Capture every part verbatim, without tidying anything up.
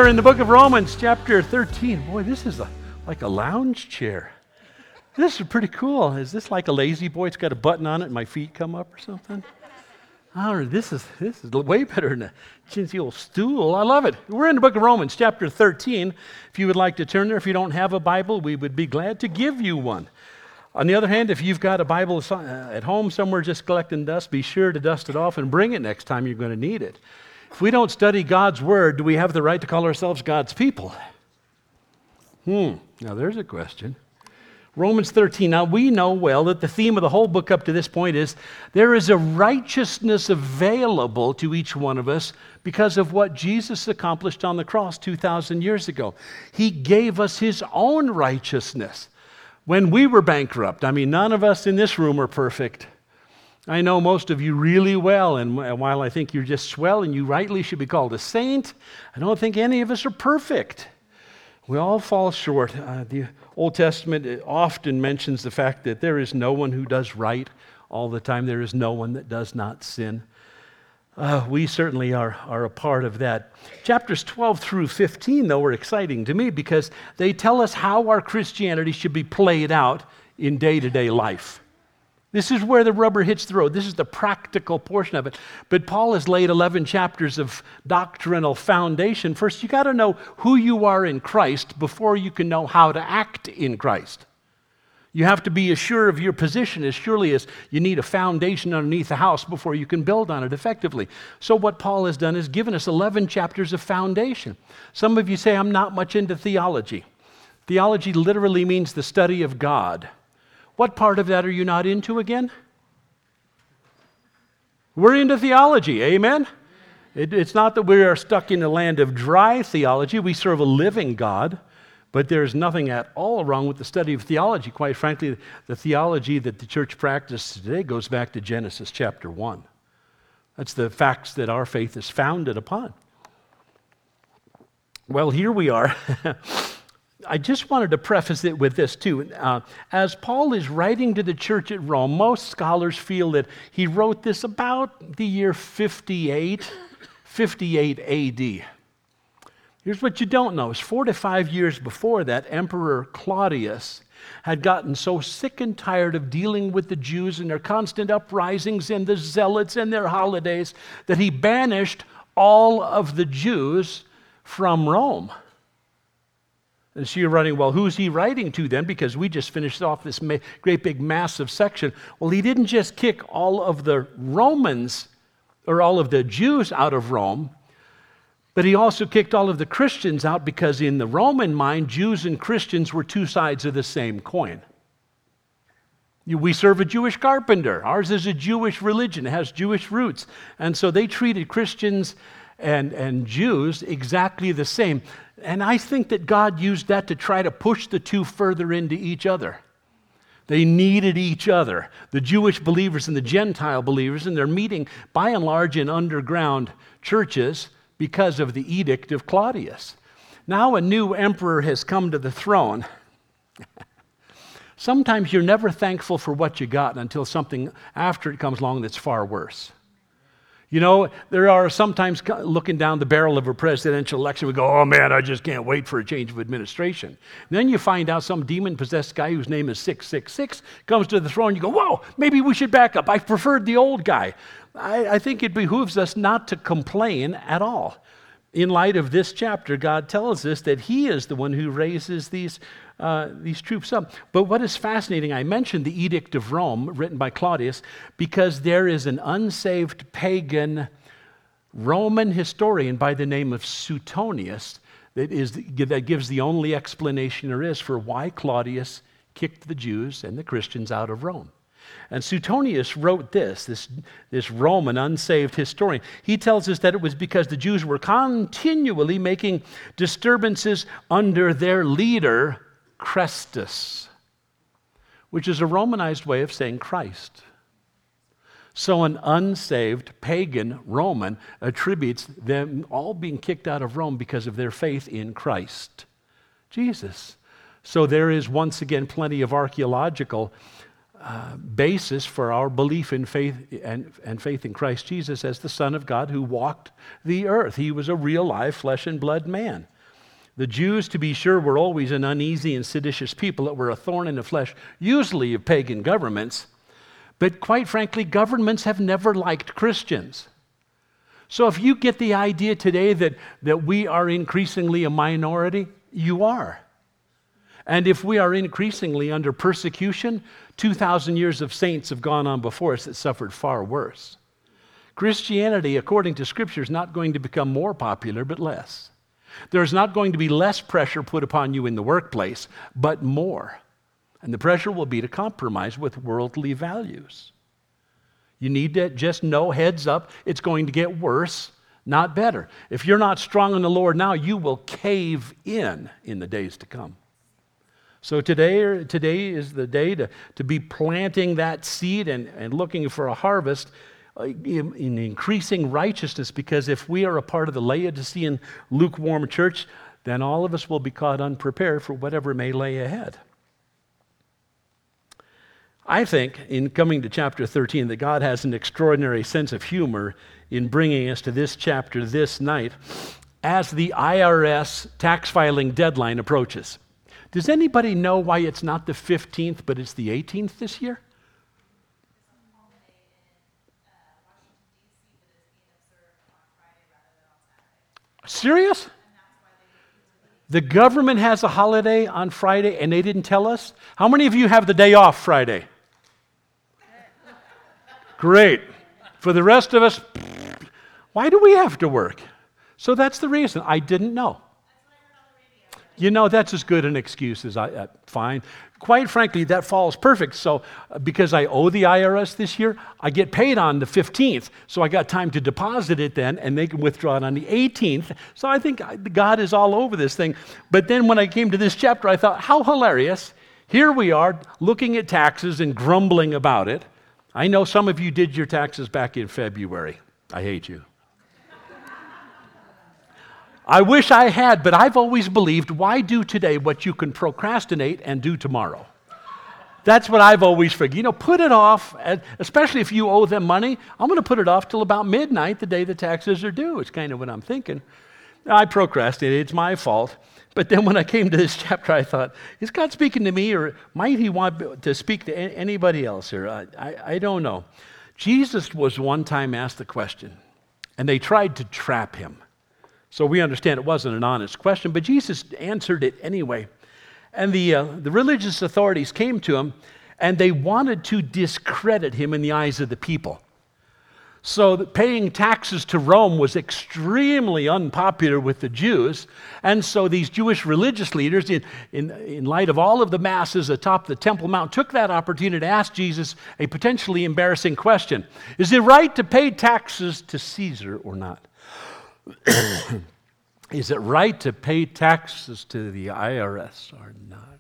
in the book of Romans, chapter thirteen. Boy, this is a, like a lounge chair. This is pretty cool. Is this like a lazy boy? It's got a button on it and my feet come up or something? I don't know. This is, this is way better than a chintzy old stool. I love it. We're in the book of Romans, chapter thirteen. If you would like to turn there, if you don't have a Bible, we would be glad to give you one. On the other hand, if you've got a Bible at home somewhere just collecting dust, be sure to dust it off and bring it next time you're going to need it. If we don't study God's Word, do we have the right to call ourselves God's people? Hmm, now there's a question. Romans thirteen, now we know well that the theme of the whole book up to this point is there is a righteousness available to each one of us because of what Jesus accomplished on the cross two thousand years ago. He gave us His own righteousness when we were bankrupt. I mean, none of us in this room are perfect. I know most of you really well, and while I think you're just swell and you rightly should be called a saint, I don't think any of us are perfect. We all fall short. Uh, the Old Testament often mentions the fact that there is no one who does right all the time. There is no one that does not sin. Uh, we certainly are, are a part of that. Chapters twelve through fifteen, though, are exciting to me because they tell us how our Christianity should be played out in day-to-day life. This is where the rubber hits the road. This is the practical portion of it. But Paul has laid eleven chapters of doctrinal foundation. First, you got to know who you are in Christ before you can know how to act in Christ. You have to be as sure of your position as surely as you need a foundation underneath a house before you can build on it effectively. So what Paul has done is given us eleven chapters of foundation. Some of you say, I'm not much into theology. Theology literally means the study of God. What part of that are you not into again? We're into theology, amen? It, it's not that we are stuck in the land of dry theology. We serve a living God, but there's nothing at all wrong with the study of theology. Quite frankly, the theology that the church practices today goes back to Genesis chapter one. That's the facts that our faith is founded upon. Well, here we are. I just wanted to preface it with this too. Uh, as Paul is writing to the church at Rome, most scholars feel that he wrote this about the year fifty-eight, fifty-eight A D. Here's what you don't know. It's four to five years before that, Emperor Claudius had gotten so sick and tired of dealing with the Jews and their constant uprisings and the zealots and their holidays that he banished all of the Jews from Rome. And so you're writing, well, who's he writing to then? Because we just finished off this ma- great big massive section. Well, he didn't just kick all of the Romans or all of the Jews out of Rome, but he also kicked all of the Christians out because in the Roman mind, Jews and Christians were two sides of the same coin. We serve a Jewish carpenter. Ours is a Jewish religion. It has Jewish roots. And so they treated Christians and, and Jews exactly the same. And I think that God used that to try to push the two further into each other. They needed each other, the Jewish believers and the Gentile believers, and they're meeting by and large in underground churches because of the edict of Claudius. Now a new emperor has come to the throne. Sometimes you're never thankful for what you got until something after it comes along that's far worse. You know, there are sometimes looking down the barrel of a presidential election, we go, oh man, I just can't wait for a change of administration. And then you find out some demon-possessed guy whose name is six six six comes to the throne, you go, whoa, maybe we should back up. I preferred the old guy. I, I think it behooves us not to complain at all. In light of this chapter, God tells us that He is the one who raises these Uh, these troops up. But what is fascinating, I mentioned the Edict of Rome written by Claudius because there is an unsaved pagan Roman historian by the name of Suetonius that, is, that gives the only explanation there is for why Claudius kicked the Jews and the Christians out of Rome. And Suetonius wrote this, this, this Roman unsaved historian. He tells us that it was because the Jews were continually making disturbances under their leader, Chrestus, which is a Romanized way of saying Christ. So an unsaved pagan Roman attributes them all being kicked out of Rome because of their faith in Christ, Jesus. So there is once again plenty of archaeological uh, basis for our belief in faith and, and faith in Christ Jesus as the Son of God who walked the earth. He was a real live flesh and blood man. The Jews, to be sure, were always an uneasy and seditious people that were a thorn in the flesh, usually of pagan governments. But quite frankly, governments have never liked Christians. So if you get the idea today that, that we are increasingly a minority, you are. And if we are increasingly under persecution, two thousand years of saints have gone on before us that suffered far worse. Christianity, according to Scripture, is not going to become more popular, but less. There's not going to be less pressure put upon you in the workplace, but more. And the pressure will be to compromise with worldly values. You need to just know, heads up, it's going to get worse, not better. If you're not strong in the Lord now, you will cave in in the days to come. So today, today is the day to, to be planting that seed and, and looking for a harvest in, in increasing righteousness, because if we are a part of the Laodicean lukewarm church, then all of us will be caught unprepared for whatever may lay ahead. I think, in coming to chapter thirteen, that God has an extraordinary sense of humor in bringing us to this chapter this night as the I R S tax filing deadline approaches. Does anybody know why it's not the fifteenth, but it's the eighteenth this year? Serious? The government has a holiday on Friday and they didn't tell us? How many of you have the day off Friday? Great. For the rest of us, why do we have to work? So that's the reason. I didn't know. You know, that's as good an excuse as I, uh, fine. Quite frankly, that falls perfect. So uh, because I owe the I R S this year, I get paid on the fifteenth. So I got time to deposit it then, and they can withdraw it on the eighteenth. So I think God is all over this thing. But then when I came to this chapter, I thought, how hilarious. Here we are looking at taxes and grumbling about it. I know some of you did your taxes back in February. I hate you. I wish I had, but I've always believed, why do today what you can procrastinate and do tomorrow? That's what I've always figured. You know, put it off, especially if you owe them money. I'm going to put it off till about midnight, the day the taxes are due. It's kind of what I'm thinking. I procrastinated. It's my fault. But then when I came to this chapter, I thought, is God speaking to me, or might he want to speak to anybody else here? I, I, I don't know. Jesus was one time asked the question, and they tried to trap him. So we understand it wasn't an honest question, but Jesus answered it anyway. And the, uh, the religious authorities came to him, and they wanted to discredit him in the eyes of the people. So that paying taxes to Rome was extremely unpopular with the Jews. And so these Jewish religious leaders, in, in, in light of all of the masses atop the Temple Mount, took that opportunity to ask Jesus a potentially embarrassing question. Is it right to pay taxes to Caesar or not? Is it right to pay taxes to the I R S or not?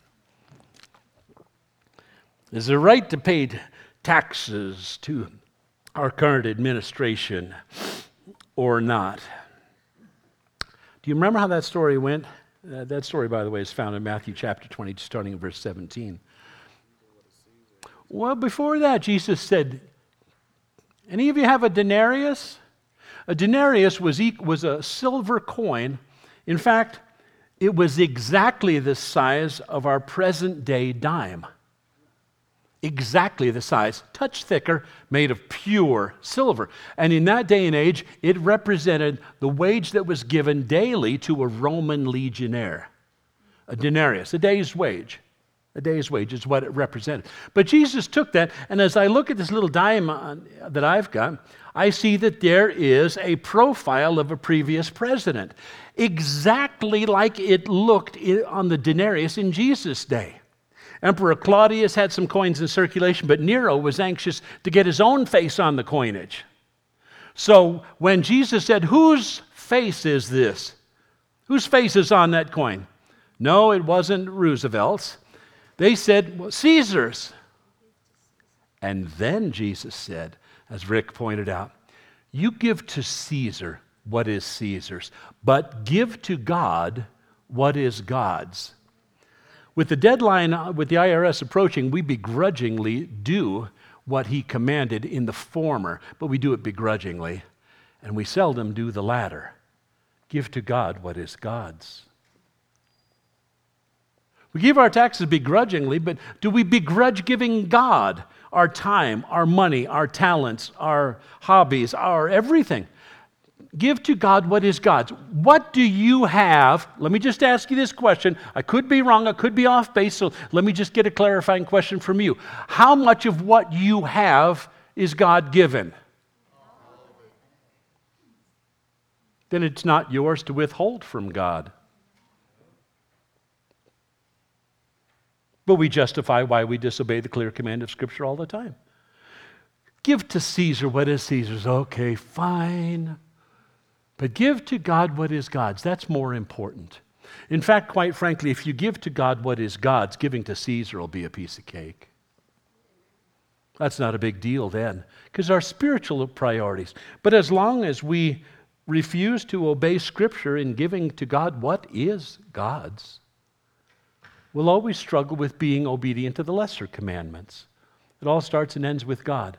Is it right to pay taxes to our current administration or not? Do you remember how that story went? Uh, that story, by the way, is found in Matthew chapter twenty, starting in verse seventeen. Well, before that, Jesus said, any of you have a denarius? A denarius was, e- was a silver coin. In fact, it was exactly the size of our present day dime. Exactly the size, touch thicker, made of pure silver. And in that day and age, it represented the wage that was given daily to a Roman legionnaire. A denarius, a day's wage. A day's wage is what it represented. But Jesus took that, and as I look at this little dime that I've got, I see that there is a profile of a previous president, exactly like it looked on the denarius in Jesus' day. Emperor Claudius had some coins in circulation, but Nero was anxious to get his own face on the coinage. So when Jesus said, whose face is this? Whose face is on that coin? No, it wasn't Roosevelt's. They said, well, Caesar's. And then Jesus said, as Rick pointed out, you give to Caesar what is Caesar's, but give to God what is God's. With the deadline, with the I R S approaching, we begrudgingly do what he commanded in the former, but we do it begrudgingly, and we seldom do the latter. Give to God what is God's. We give our taxes begrudgingly, but do we begrudge giving God our time, our money, our talents, our hobbies, our everything? Give to God what is God's. What do you have? Let me just ask you this question. I could be wrong, I could be off base, so let me just get a clarifying question from you. How much of what you have is God given? Then it's not yours to withhold from God. But we justify why we disobey the clear command of Scripture all the time. Give to Caesar what is Caesar's. Okay, fine. But give to God what is God's. That's more important. In fact, quite frankly, if you give to God what is God's, giving to Caesar will be a piece of cake. That's not a big deal then, because our spiritual priorities. But as long as we refuse to obey Scripture in giving to God what is God's, we'll always struggle with being obedient to the lesser commandments. It all starts and ends with God.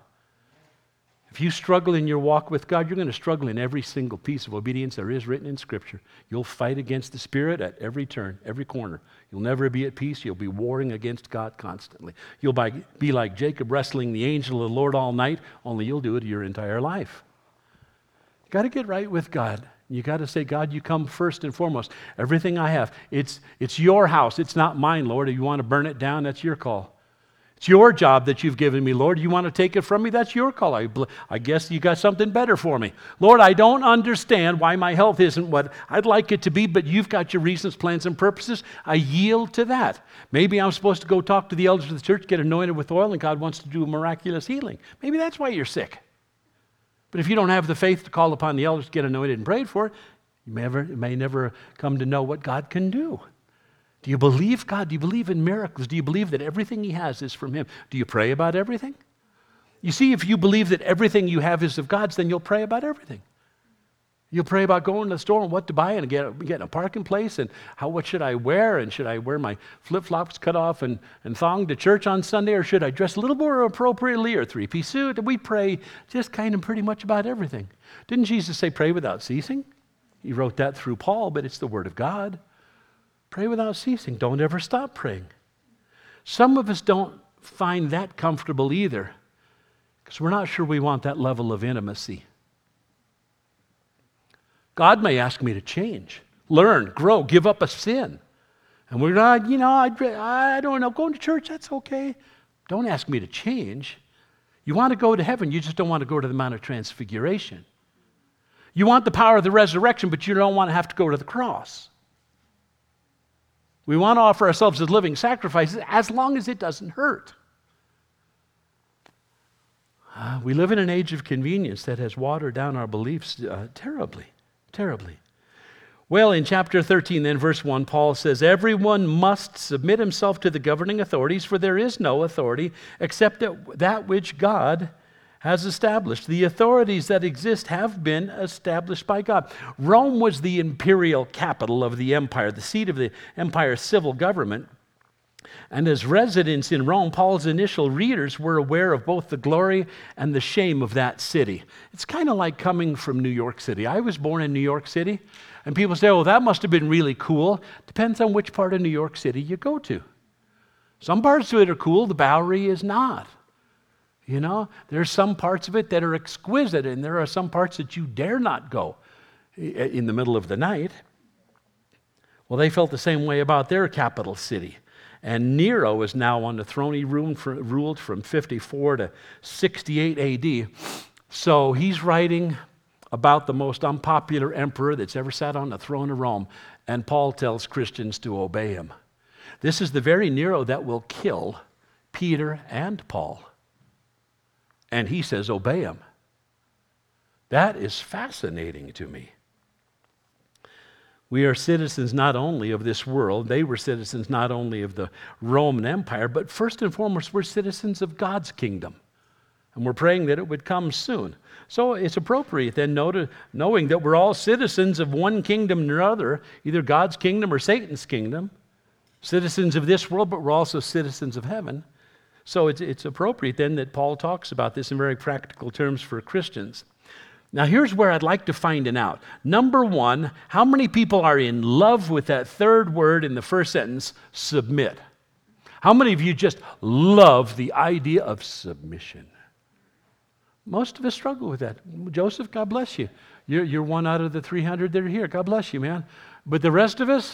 If you struggle in your walk with God, you're going to struggle in every single piece of obedience there is written in Scripture. You'll fight against the Spirit at every turn, every corner. You'll never be at peace. You'll be warring against God constantly. You'll be like Jacob wrestling the angel of the Lord all night, only you'll do it your entire life. You've got to get right with God. You got to say, God, you come first and foremost. Everything I have, it's, it's your house. It's not mine, Lord. If you want to burn it down, that's your call. It's your job that you've given me, Lord. You want to take it from me? That's your call. I, I guess you got something better for me. Lord, I don't understand why my health isn't what I'd like it to be, but you've got your reasons, plans, and purposes. I yield to that. Maybe I'm supposed to go talk to the elders of the church, get anointed with oil, and God wants to do a miraculous healing. Maybe that's why you're sick. But if you don't have the faith to call upon the elders to get anointed and prayed for, you may never, you may never come to know what God can do. Do you believe God? Do you believe in miracles? Do you believe that everything He has is from Him? Do you pray about everything? You see, if you believe that everything you have is of God's, then you'll pray about everything. You'll pray about going to the store and what to buy and get, get a parking place and how what should I wear, and should I wear my flip-flops cut off and, and thong to church on Sunday, or should I dress a little more appropriately, or three-piece suit? We pray just kind of pretty much about everything. Didn't Jesus say pray without ceasing? He wrote that through Paul, but it's the Word of God. Pray without ceasing. Don't ever stop praying. Some of us don't find that comfortable either, because we're not sure we want that level of intimacy. God may ask me to change, learn, grow, give up a sin. And we're not, you know, I, I don't know, going to church, that's okay. Don't ask me to change. You want to go to heaven, you just don't want to go to the Mount of Transfiguration. You want the power of the resurrection, but you don't want to have to go to the cross. We want to offer ourselves as living sacrifices as long as it doesn't hurt. Uh, we live in an age of convenience that has watered down our beliefs uh, terribly, terribly. Well, in chapter thirteen, then, verse one, Paul says, everyone must submit himself to the governing authorities, for there is no authority except that which God has established. The authorities that exist have been established by God. Rome was the imperial capital of the empire, the seat of the empire's civil government. And as residents in Rome, Paul's initial readers were aware of both the glory and the shame of that city. It's kind of like coming from New York City. I was born in New York City, and people say, oh, that must have been really cool. Depends on which part of New York City you go to. Some parts of it are cool, the Bowery is not. You know, there's some parts of it that are exquisite, and there are some parts that you dare not go in the middle of the night. Well, they felt the same way about their capital city. And Nero is now on the throne. He ruled from fifty-four to sixty-eight A D. So he's writing about the most unpopular emperor that's ever sat on the throne of Rome. And Paul tells Christians to obey him. This is the very Nero that will kill Peter and Paul. And he says, obey him. That is fascinating to me. We are citizens not only of this world, they were citizens not only of the Roman Empire, but first and foremost, we're citizens of God's kingdom. And we're praying that it would come soon. So it's appropriate then, knowing that we're all citizens of one kingdom or another, either God's kingdom or Satan's kingdom, citizens of this world, but we're also citizens of heaven. So it's, it's appropriate then that Paul talks about this in very practical terms for Christians. Now, here's where I'd like to find it out. Number one, how many people are in love with that third word in the first sentence, submit? How many of you just love the idea of submission? Most of us struggle with that. Joseph, God bless you. You're, you're one out of the three hundred that are here. God bless you, man. But the rest of us,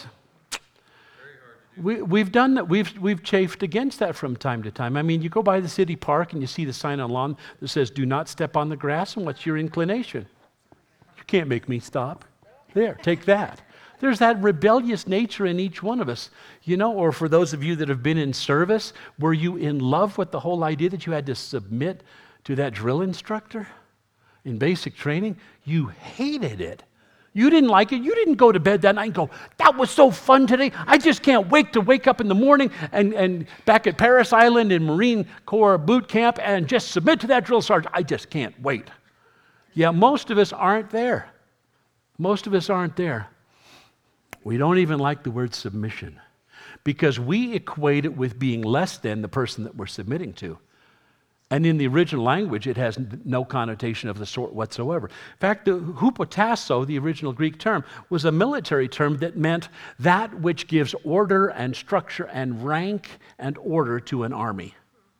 we, we've done that. We've, we've chafed against that from time to time. I mean, you go by the city park and you see the sign on the lawn that says, do not step on the grass, and what's your inclination? You can't make me stop. There, take that. There's that rebellious nature in each one of us, you know, or for those of you that have been in service, were you in love with the whole idea that you had to submit to that drill instructor in basic training? You hated it. You didn't like it. You didn't go to bed that night and go, that was so fun today. I just can't wait to wake up in the morning and, and back at Paris Island in Marine Corps boot camp and just submit to that drill sergeant. I just can't wait. Yeah, most of us aren't there. Most of us aren't there. We don't even like the word submission because we equate it with being less than the person that we're submitting to. And in the original language, it has no connotation of the sort whatsoever. In fact, the hupotasso, the original Greek term, was a military term that meant that which gives order and structure and rank and order to an army.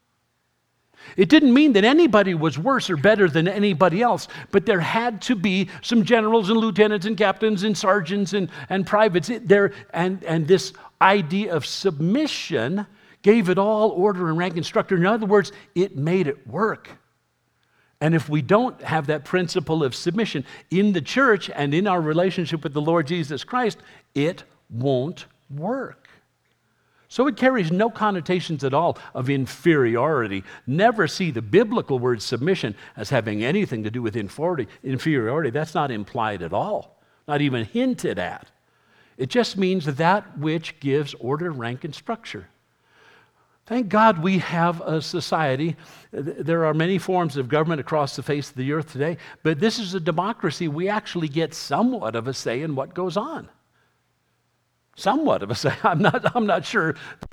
It didn't mean that anybody was worse or better than anybody else, but there had to be some generals and lieutenants and captains and sergeants and, and privates there, and, and this idea of submission gave it all order and rank and structure. In other words, it made it work. And if we don't have that principle of submission in the church and in our relationship with the Lord Jesus Christ, it won't work. So it carries no connotations at all of inferiority. Never see the biblical word submission as having anything to do with inferiority. That's not implied at all, not even hinted at. It just means that which gives order, rank, and structure. Thank God we have a society. There are many forms of government across the face of the earth today, but this is a democracy. We actually get somewhat of a say in what goes on. Somewhat of a say. I'm not, I'm not sure.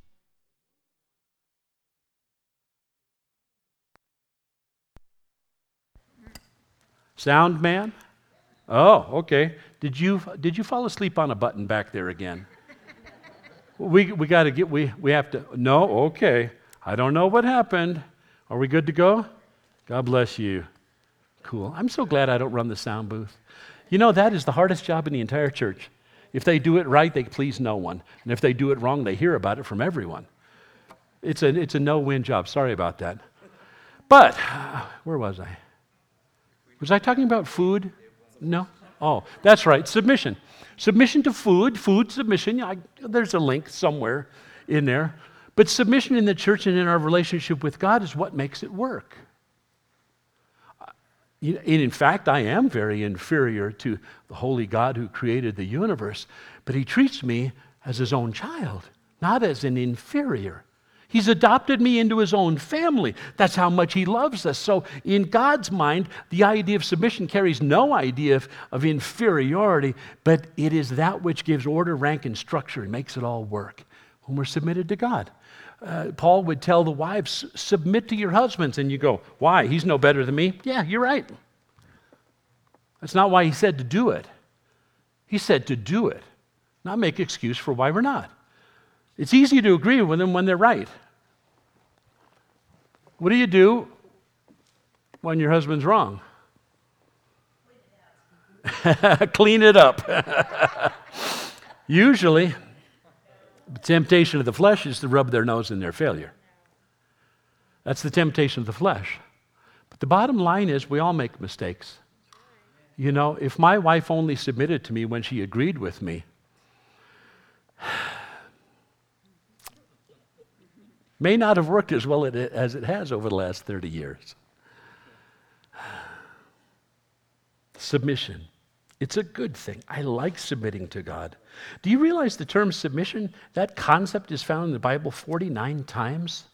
Sound man? Oh, okay. Did you did you fall asleep on a button back there again? We we got to get we we have to. No, okay. I don't know what happened. Are we good to go? God bless you. Cool. I'm so glad I don't run the sound booth. You know, that is the hardest job in the entire church. If they do it right, they please no one. And if they do it wrong, they hear about it from everyone. It's a, it's a no-win job. Sorry about that. But, where was I? Was I talking about food? No? Oh, that's right, submission. Submission to food, food submission. I, there's a link somewhere in there. But submission in the church and in our relationship with God is what makes it work. In fact, I am very inferior to the holy God who created the universe, but he treats me as his own child, not as an inferior. He's adopted me into his own family. That's how much he loves us. So in God's mind, the idea of submission carries no idea of, of inferiority, but it is that which gives order, rank, and structure and makes it all work when we're submitted to God. Uh, Paul would tell the wives, submit to your husbands. And you go, why? He's no better than me? Yeah, you're right. That's not why he said to do it. He said to do it, not make excuse for why we're not. It's easy to agree with them when they're right. What do you do when your husband's wrong? Clean it up. Usually, the temptation of the flesh is to rub their nose in their failure. That's the temptation of the flesh. But the bottom line is we all make mistakes. You know, if my wife only submitted to me when she agreed with me, may not have worked as well as it has over the last thirty years. Submission. It's a good thing. I like submitting to God. Do you realize the term submission, that concept is found in the Bible forty-nine times?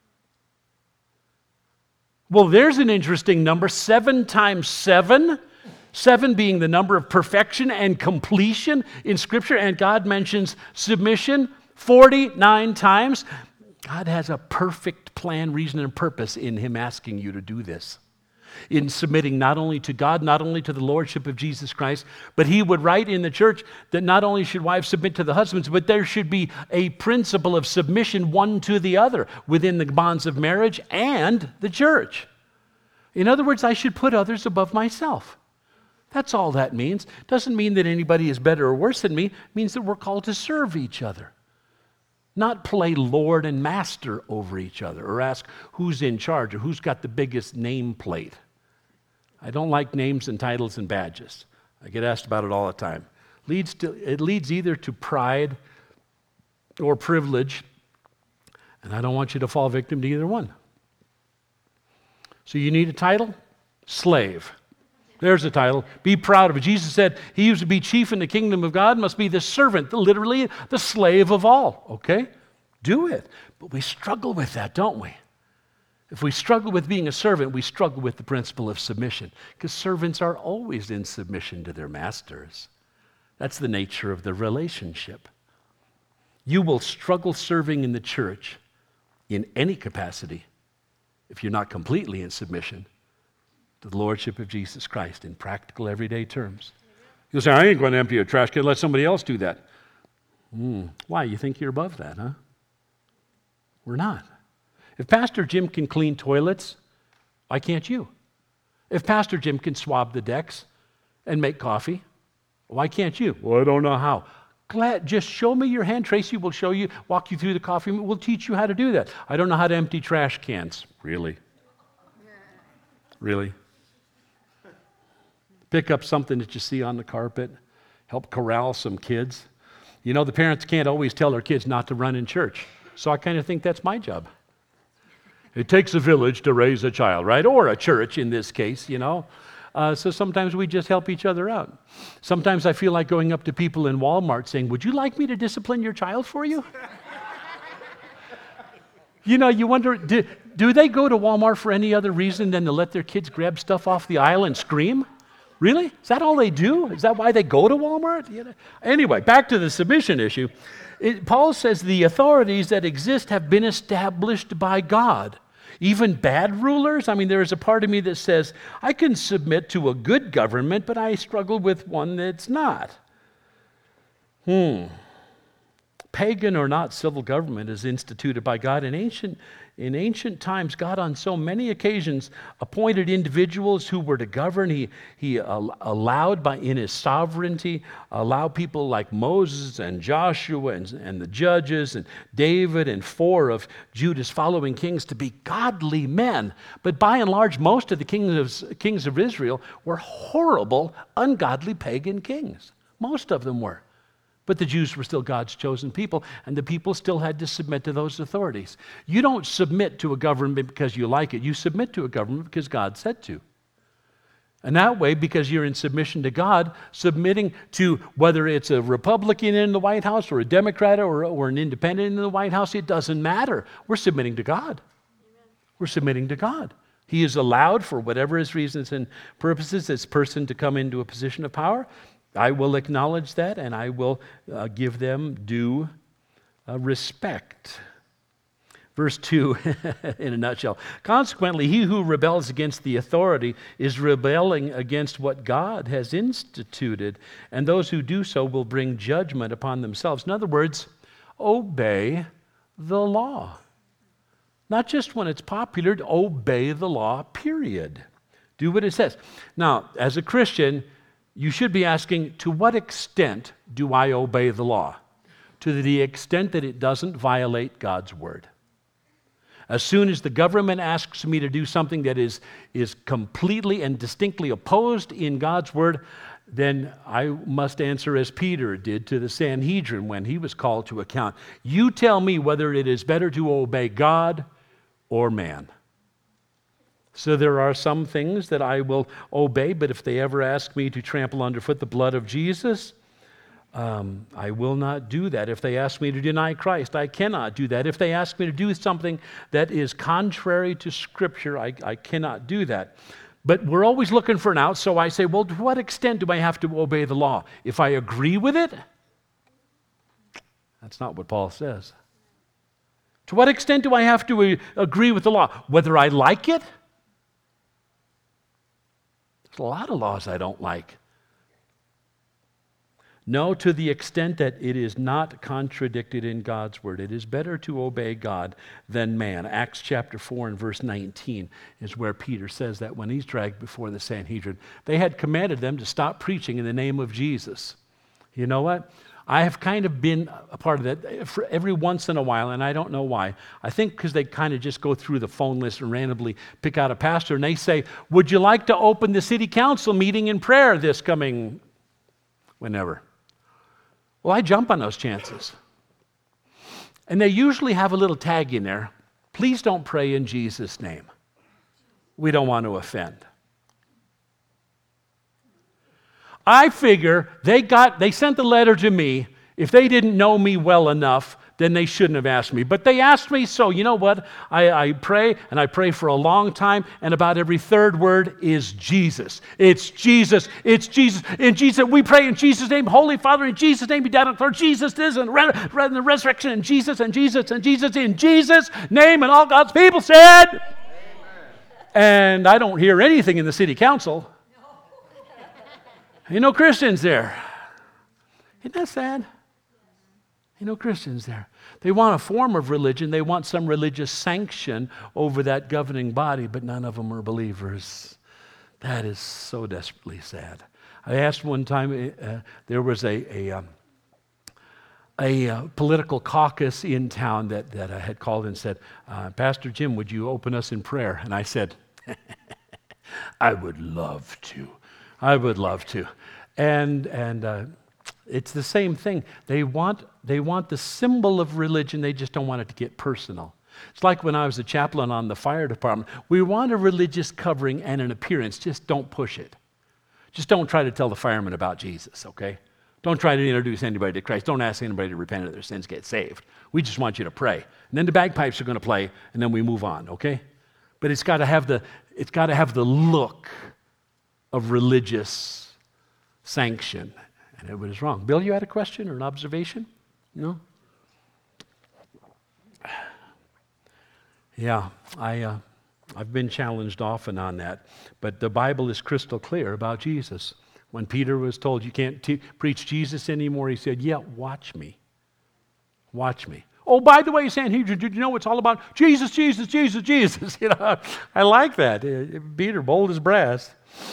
Well, there's an interesting number, seven times seven. Seven being the number of perfection and completion in Scripture, and God mentions submission forty-nine times. God has a perfect plan, reason, and purpose in him asking you to do this. in submitting not only to God, not only to the lordship of Jesus Christ, but he would write in the church that not only should wives submit to the husbands, but there should be a principle of submission one to the other within the bonds of marriage and the church. In other words, I should put others above myself. That's all that means. Doesn't mean that anybody is better or worse than me. It means that we're called to serve each other. Not play Lord and Master over each other or ask who's in charge or who's got the biggest nameplate. I don't like names and titles and badges. I get asked about it all the time. Leads to, it leads either to pride or privilege, and I don't want you to fall victim to either one. So you need a title? Slave. There's the title. Be proud of it. Jesus said he who is to be chief in the kingdom of God must be the servant, literally the slave of all. Okay? Do it. But we struggle with that, don't we? If we struggle with being a servant, we struggle with the principle of submission, because servants are always in submission to their masters. That's the nature of the relationship. You will struggle serving in the church in any capacity if you're not completely in submission to the lordship of Jesus Christ in practical, everyday terms. You'll say, I ain't going to empty a trash can. Let somebody else do that. Mm. Why? You think you're above that, huh? We're not. If Pastor Jim can clean toilets, why can't you? If Pastor Jim can swab the decks and make coffee, why can't you? Well, I don't know how. Glad, just show me your hand. Tracy will show you, walk you through the coffee. We'll teach you how to do that. I don't know how to empty trash cans. Really? Really? Pick up something that you see on the carpet. Help corral some kids. You know, the parents can't always tell their kids not to run in church. So I kind of think that's my job. It takes a village to raise a child, right? Or a church in this case, you know. Uh, so sometimes we just help each other out. Sometimes I feel like going up to people in Walmart saying, would you like me to discipline your child for you? You know, you wonder, do, do they go to Walmart for any other reason than to let their kids grab stuff off the aisle and scream? Really? Is that all they do? Is that why they go to Walmart? You know? Anyway, back to the submission issue. It, Paul says the authorities that exist have been established by God. Even bad rulers? I mean, there is a part of me that says, I can submit to a good government, but I struggle with one that's not. Hmm. Pagan or not, civil government is instituted by God. In ancient, in ancient times, God on so many occasions appointed individuals who were to govern. He, he allowed by in his sovereignty, allow people like Moses and Joshua and, and the judges and David and four of Judah's following kings to be godly men. But by and large, most of the kings of, kings of Israel were horrible, ungodly pagan kings. Most of them were. But the Jews were still God's chosen people, and the people still had to submit to those authorities. You don't submit to a government because you like it. You submit to a government because God said to. And that way, because you're in submission to God, submitting to whether it's a Republican in the White House or a Democrat or, or an independent in the White House, it doesn't matter. We're submitting to God. Amen. We're submitting to God. He is allowed, for whatever his reasons and purposes, this person to come into a position of power. I will acknowledge that, and I will uh, give them due uh, respect. Verse two, in a nutshell. Consequently, he who rebels against the authority is rebelling against what God has instituted, and those who do so will bring judgment upon themselves. In other words, obey the law. Not just when it's popular, obey the law, period. Do what it says. Now, as a Christian, you should be asking, to what extent do I obey the law? To the extent that it doesn't violate God's word. As soon as the government asks me to do something that is, is completely and distinctly opposed in God's word, then I must answer as Peter did to the Sanhedrin when he was called to account. You tell me whether it is better to obey God or man. So there are some things that I will obey, but if they ever ask me to trample underfoot the blood of Jesus, um, I will not do that. If they ask me to deny Christ, I cannot do that. If they ask me to do something that is contrary to Scripture, I, I cannot do that. But we're always looking for an out, so I say, well, to what extent do I have to obey the law? If I agree with it? That's not what Paul says. To what extent do I have to agree with the law? Whether I like it? There's a lot of laws I don't like. No, to the extent that it is not contradicted in God's word. It is better to obey God than man. Acts chapter four and verse nineteen is where Peter says that when he's dragged before the Sanhedrin. They had commanded them to stop preaching in the name of Jesus. You know what? I have kind of been a part of that for every once in a while, and I don't know why. I think because they kind of just go through the phone list and randomly pick out a pastor, and they say, would you like to open the city council meeting in prayer this coming whenever? Well, I jump on those chances. And they usually have a little tag in there. Please don't pray in Jesus' name. We don't want to offend. I figure they got they sent the letter to me. If they didn't know me well enough, then they shouldn't have asked me. But they asked me, so you know what? I, I pray, and I pray for a long time, and about every third word is Jesus. It's Jesus. It's Jesus. In Jesus, we pray in Jesus' name. Holy Father, in Jesus' name, be down on the floor. Jesus is, and the resurrection, and Jesus, and Jesus, and Jesus, in Jesus' name, and all God's people said. Amen. And I don't hear anything in the city council. You know Christians there. Isn't that sad? You know Christians there. They want a form of religion. They want some religious sanction over that governing body, but none of them are believers. That is so desperately sad. I asked one time, uh, there was a, a, um, a uh, political caucus in town that, that I had called and said, uh, Pastor Jim, would you open us in prayer? And I said, I would love to. I would love to. And and uh, it's the same thing. They want they want the symbol of religion. They just don't want it to get personal. It's like when I was a chaplain on the fire department. We want a religious covering and an appearance. Just don't push it. Just don't try to tell the firemen about Jesus, okay? Don't try to introduce anybody to Christ. Don't ask anybody to repent of their sins, get saved. We just want you to pray. And then the bagpipes are going to play, and then we move on, okay? But it's got to have the it's got to have the look of religious sanction. And it was wrong. Bill, you had a question or an observation? No? Yeah, I, uh, I've been challenged often on that. But the Bible is crystal clear about Jesus. When Peter was told, you can't te- preach Jesus anymore, he said, yeah, watch me. Watch me. Oh, by the way, Sanhedrin, did you know it's all about Jesus, Jesus, Jesus, Jesus? You know, I like that. Peter, bold as brass.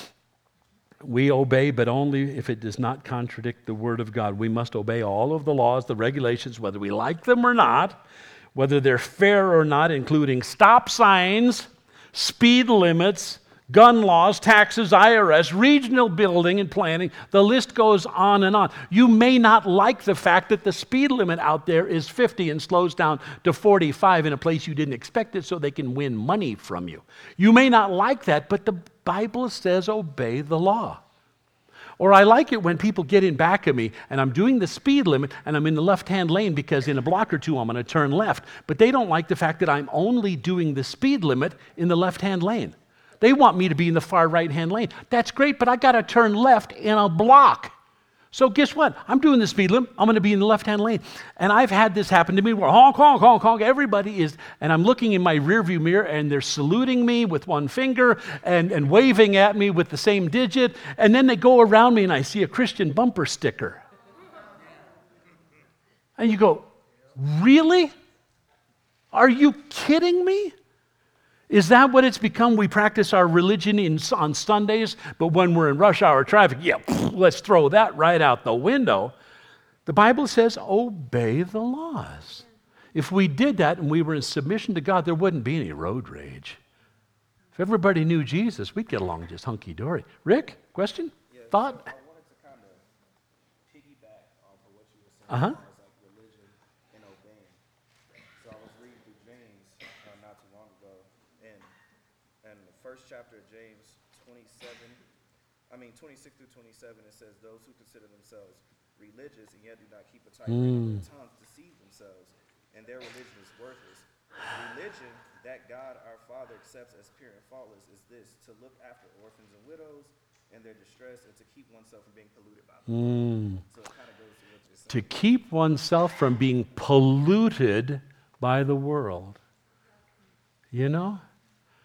We obey, but only if it does not contradict the Word of God. We must obey all of the laws, the regulations, whether we like them or not, whether they're fair or not, including stop signs, speed limits, gun laws, taxes, I R S, regional building and planning. The list goes on and on. You may not like the fact that the speed limit out there is fifty and slows down to forty-five in a place you didn't expect it so they can win money from you. You may not like that, but the Bible says obey the law. Or I like it when people get in back of me and I'm doing the speed limit and I'm in the left-hand lane because in a block or two I'm going to turn left. But they don't like the fact that I'm only doing the speed limit in the left-hand lane. They want me to be in the far right-hand lane. That's great, but I got to turn left in a block. So guess what? I'm doing the speed limit. I'm going to be in the left-hand lane. And I've had this happen to me where honk, honk, honk, honk, everybody is, and I'm looking in my rearview mirror and they're saluting me with one finger and, and waving at me with the same digit. And then they go around me and I see a Christian bumper sticker. And you go, really? Are you kidding me? Is that what it's become? We practice our religion in, on Sundays, but when we're in rush hour traffic, yeah, let's throw that right out the window. The Bible says, obey the laws. If we did that and we were in submission to God, there wouldn't be any road rage. If everybody knew Jesus, we'd get along just hunky-dory. Rick, question? Yeah, thought? So I wanted to kind of piggyback off of what you were saying. Uh-huh. As like religion and obeying. So I was reading through James uh, not too long ago, and and the first chapter of James twenty-seven, I mean twenty-six through twenty-seven, it says, "Those who consider themselves religious and yet do not keep a tight rein of their tongues deceive themselves, and their religion is worthless. Religion that God our Father accepts as pure and faultless is this: to look after orphans and widows and their distress, and to keep oneself from being polluted by them." Mm. So it kind of goes to what you're saying. To keep oneself from being polluted by the world. You know?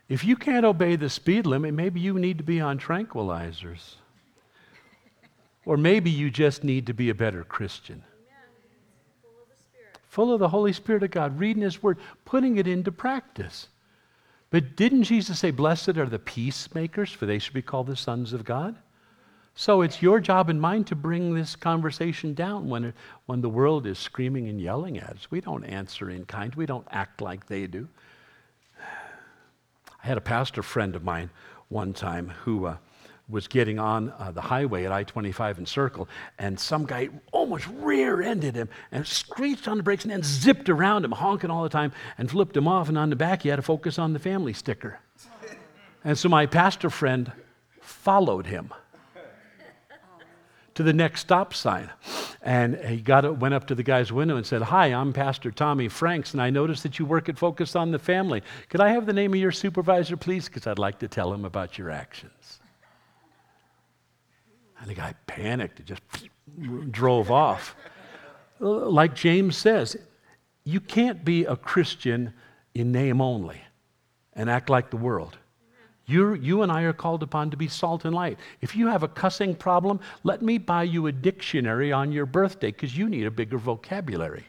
If you can't obey the speed limit, maybe you need to be on tranquilizers. Or maybe you just need to be a better Christian. Full of the Spirit. Full of the Holy Spirit of God, reading His Word, putting it into practice. But didn't Jesus say, blessed are the peacemakers, for they should be called the sons of God? So it's your job and mine to bring this conversation down when, it, when the world is screaming and yelling at us. We don't answer in kind. We don't act like they do. I had a pastor friend of mine one time who uh, was getting on uh, the highway at I twenty-five and Circle, and some guy almost rear-ended him and screeched on the brakes and then zipped around him, honking all the time, and flipped him off, and on the back he had to focus on the family sticker. And so my pastor friend followed him to the next stop sign. And he got went up to the guy's window and said, hi, I'm Pastor Tommy Franks, and I noticed that you work at Focus on the Family. Could I have the name of your supervisor, please? Because I'd like to tell him about your actions. And the guy panicked and just drove off. Like James says, you can't be a Christian in name only and act like the world. You're, you and I are called upon to be salt and light. If you have a cussing problem, let me buy you a dictionary on your birthday because you need a bigger vocabulary.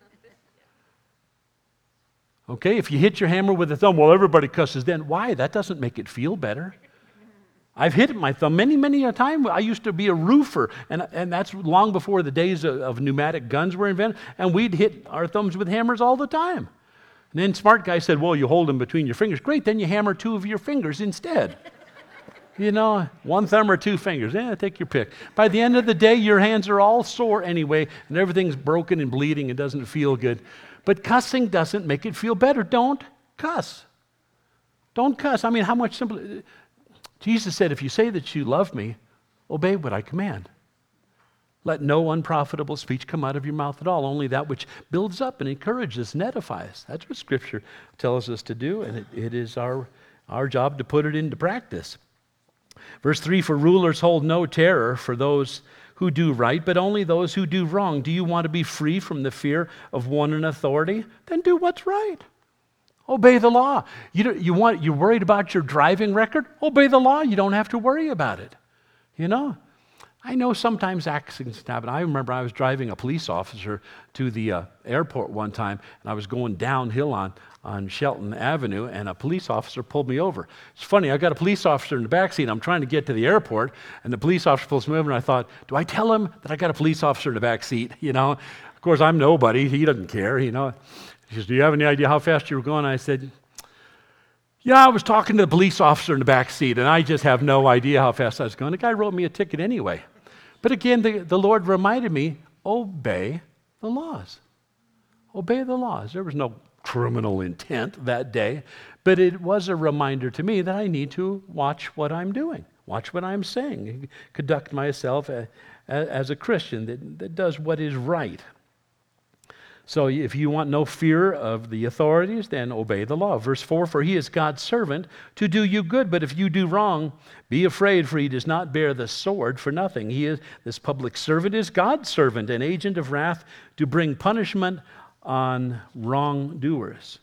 Okay, if you hit your hammer with a thumb, well, everybody cusses then. Why? That doesn't make it feel better. I've hit my thumb many, many a time. I used to be a roofer, and, and that's long before the days of, of pneumatic guns were invented, and we'd hit our thumbs with hammers all the time. And then smart guy said, well, you hold them between your fingers. Great, then you hammer two of your fingers instead. You know, one thumb or two fingers. Yeah, take your pick. By the end of the day, your hands are all sore anyway, and everything's broken and bleeding and doesn't feel good. But cussing doesn't make it feel better. Don't cuss. Don't cuss. I mean, how much simpler. Jesus said, if you say that you love me, obey what I command. Let no unprofitable speech come out of your mouth at all, only that which builds up and encourages and edifies. That's what Scripture tells us to do, and it, it is our, our job to put it into practice. Verse three, for rulers hold no terror for those who do right, but only those who do wrong. Do you want to be free from the fear of one in authority? Then do what's right. Obey the law. You, don't, you want, you're worried about your driving record? Obey the law. You don't have to worry about it. You know? I know sometimes accidents happen. I remember I was driving a police officer to the uh, airport one time, and I was going downhill on, on Shelton Avenue, and a police officer pulled me over. It's funny, I got a police officer in the back seat. I'm trying to get to the airport, and the police officer pulls me over, and I thought, do I tell him that I got a police officer in the back seat? You know, of course, I'm nobody. He doesn't care, you know. He says, do you have any idea how fast you were going? I said, yeah, I was talking to the police officer in the back seat, and I just have no idea how fast I was going. The guy wrote me a ticket anyway. But again, the, the Lord reminded me, obey the laws. Obey the laws. There was no criminal intent that day, but it was a reminder to me that I need to watch what I'm doing, watch what I'm saying, conduct myself a, a, as a Christian that, that does what is right. So if you want no fear of the authorities, then obey the law. Verse four, for he is God's servant to do you good, but if you do wrong, be afraid, for he does not bear the sword for nothing. He is, this public servant is God's servant, an agent of wrath to bring punishment on wrongdoers.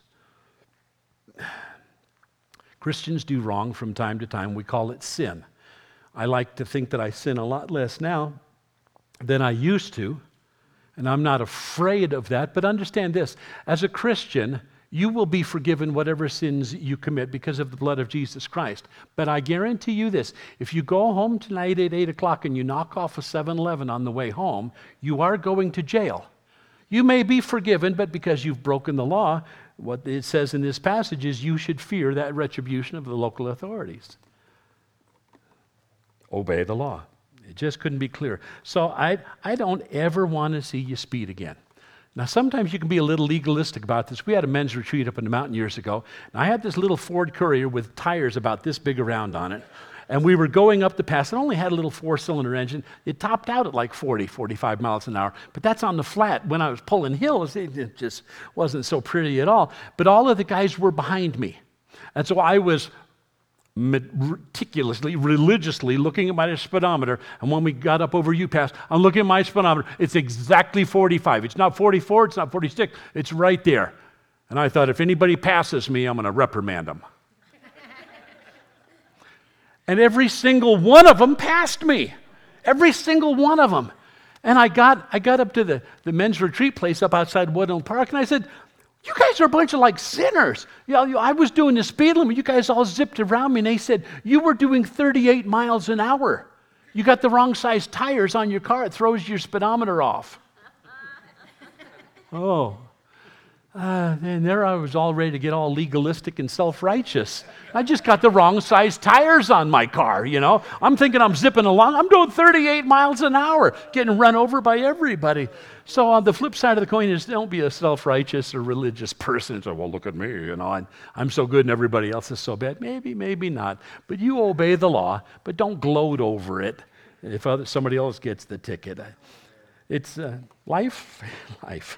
Christians do wrong from time to time. We call it sin. I like to think that I sin a lot less now than I used to. And I'm not afraid of that, but understand this. As a Christian, you will be forgiven whatever sins you commit because of the blood of Jesus Christ. But I guarantee you this, if you go home tonight at eight o'clock and you knock off a seven eleven on the way home, you are going to jail. You may be forgiven, but because you've broken the law, what it says in this passage is you should fear that retribution of the local authorities. Obey the law. It just couldn't be clearer. So I, I don't ever want to see you speed again. Now, sometimes you can be a little legalistic about this. We had a men's retreat up in the mountain years ago, and I had this little Ford Courier with tires about this big around on it, and we were going up the pass. It only had a little four-cylinder engine. It topped out at like forty, forty-five miles an hour, but that's on the flat. When I was pulling hills, it, it just wasn't so pretty at all. But all of the guys were behind me, and so I was meticulously, religiously looking at my speedometer, and when we got up over U-Pass, I'm looking at my speedometer. It's exactly forty-five. It's not forty-four, it's not forty-six, it's right there. And I thought, if anybody passes me, I'm going to reprimand them. And every single one of them passed me. Every single one of them. And I got I got up to the, the men's retreat place up outside Woodland Park, and I said, you guys are a bunch of like sinners. You know, I was doing the speed limit. You guys all zipped around me, and they said, you were doing thirty-eight miles an hour. You got the wrong size tires on your car. It throws your speedometer off. Oh. Uh, and there I was all ready to get all legalistic and self-righteous. I just got the wrong size tires on my car, you know. I'm thinking I'm zipping along. I'm doing thirty-eight miles an hour, getting run over by everybody. So on the flip side of the coin is don't be a self-righteous or religious person. So, well, look at me, you know. I'm, I'm so good and everybody else is so bad. Maybe, maybe not. But you obey the law, but don't gloat over it if other, somebody else gets the ticket. It's uh, life, life,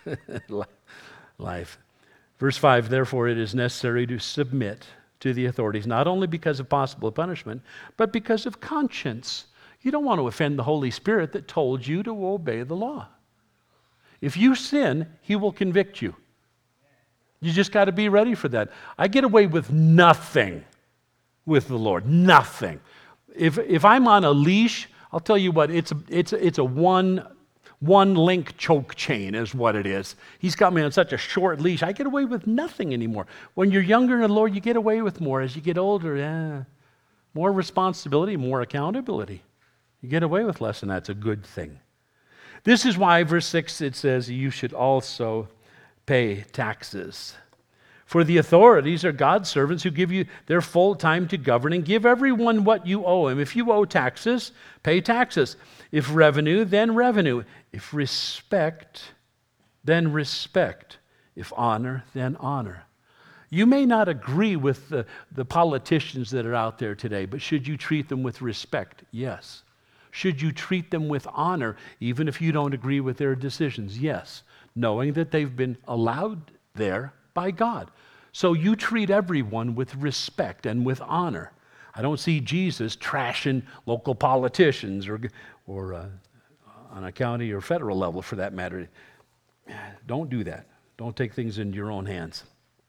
life. Verse five, therefore it is necessary to submit to the authorities, not only because of possible punishment, but because of conscience. You don't want to offend the Holy Spirit that told you to obey the law. If you sin, He will convict you. You just got to be ready for that. I get away with nothing with the Lord, nothing. If if I'm on a leash, I'll tell you what, it's a, it's a, it's a one one link choke chain is what it is. He's got me on such a short leash. I get away with nothing anymore. When you're younger in the Lord, you get away with more. As you get older, yeah, more responsibility, more accountability. You get away with less, and that's a good thing. This is why, verse six, it says, you should also pay taxes. For the authorities are God's servants who give you their full time to govern and give everyone what you owe him. If you owe taxes, pay taxes. If revenue, then revenue. If respect, then respect. If honor, then honor. You may not agree with the, the politicians that are out there today, but should you treat them with respect? Yes. Should you treat them with honor, even if you don't agree with their decisions? Yes. Knowing that they've been allowed there by God. So you treat everyone with respect and with honor. I don't see Jesus trashing local politicians or, or uh, on a county or federal level for that matter. Don't do that. Don't take things into your own hands.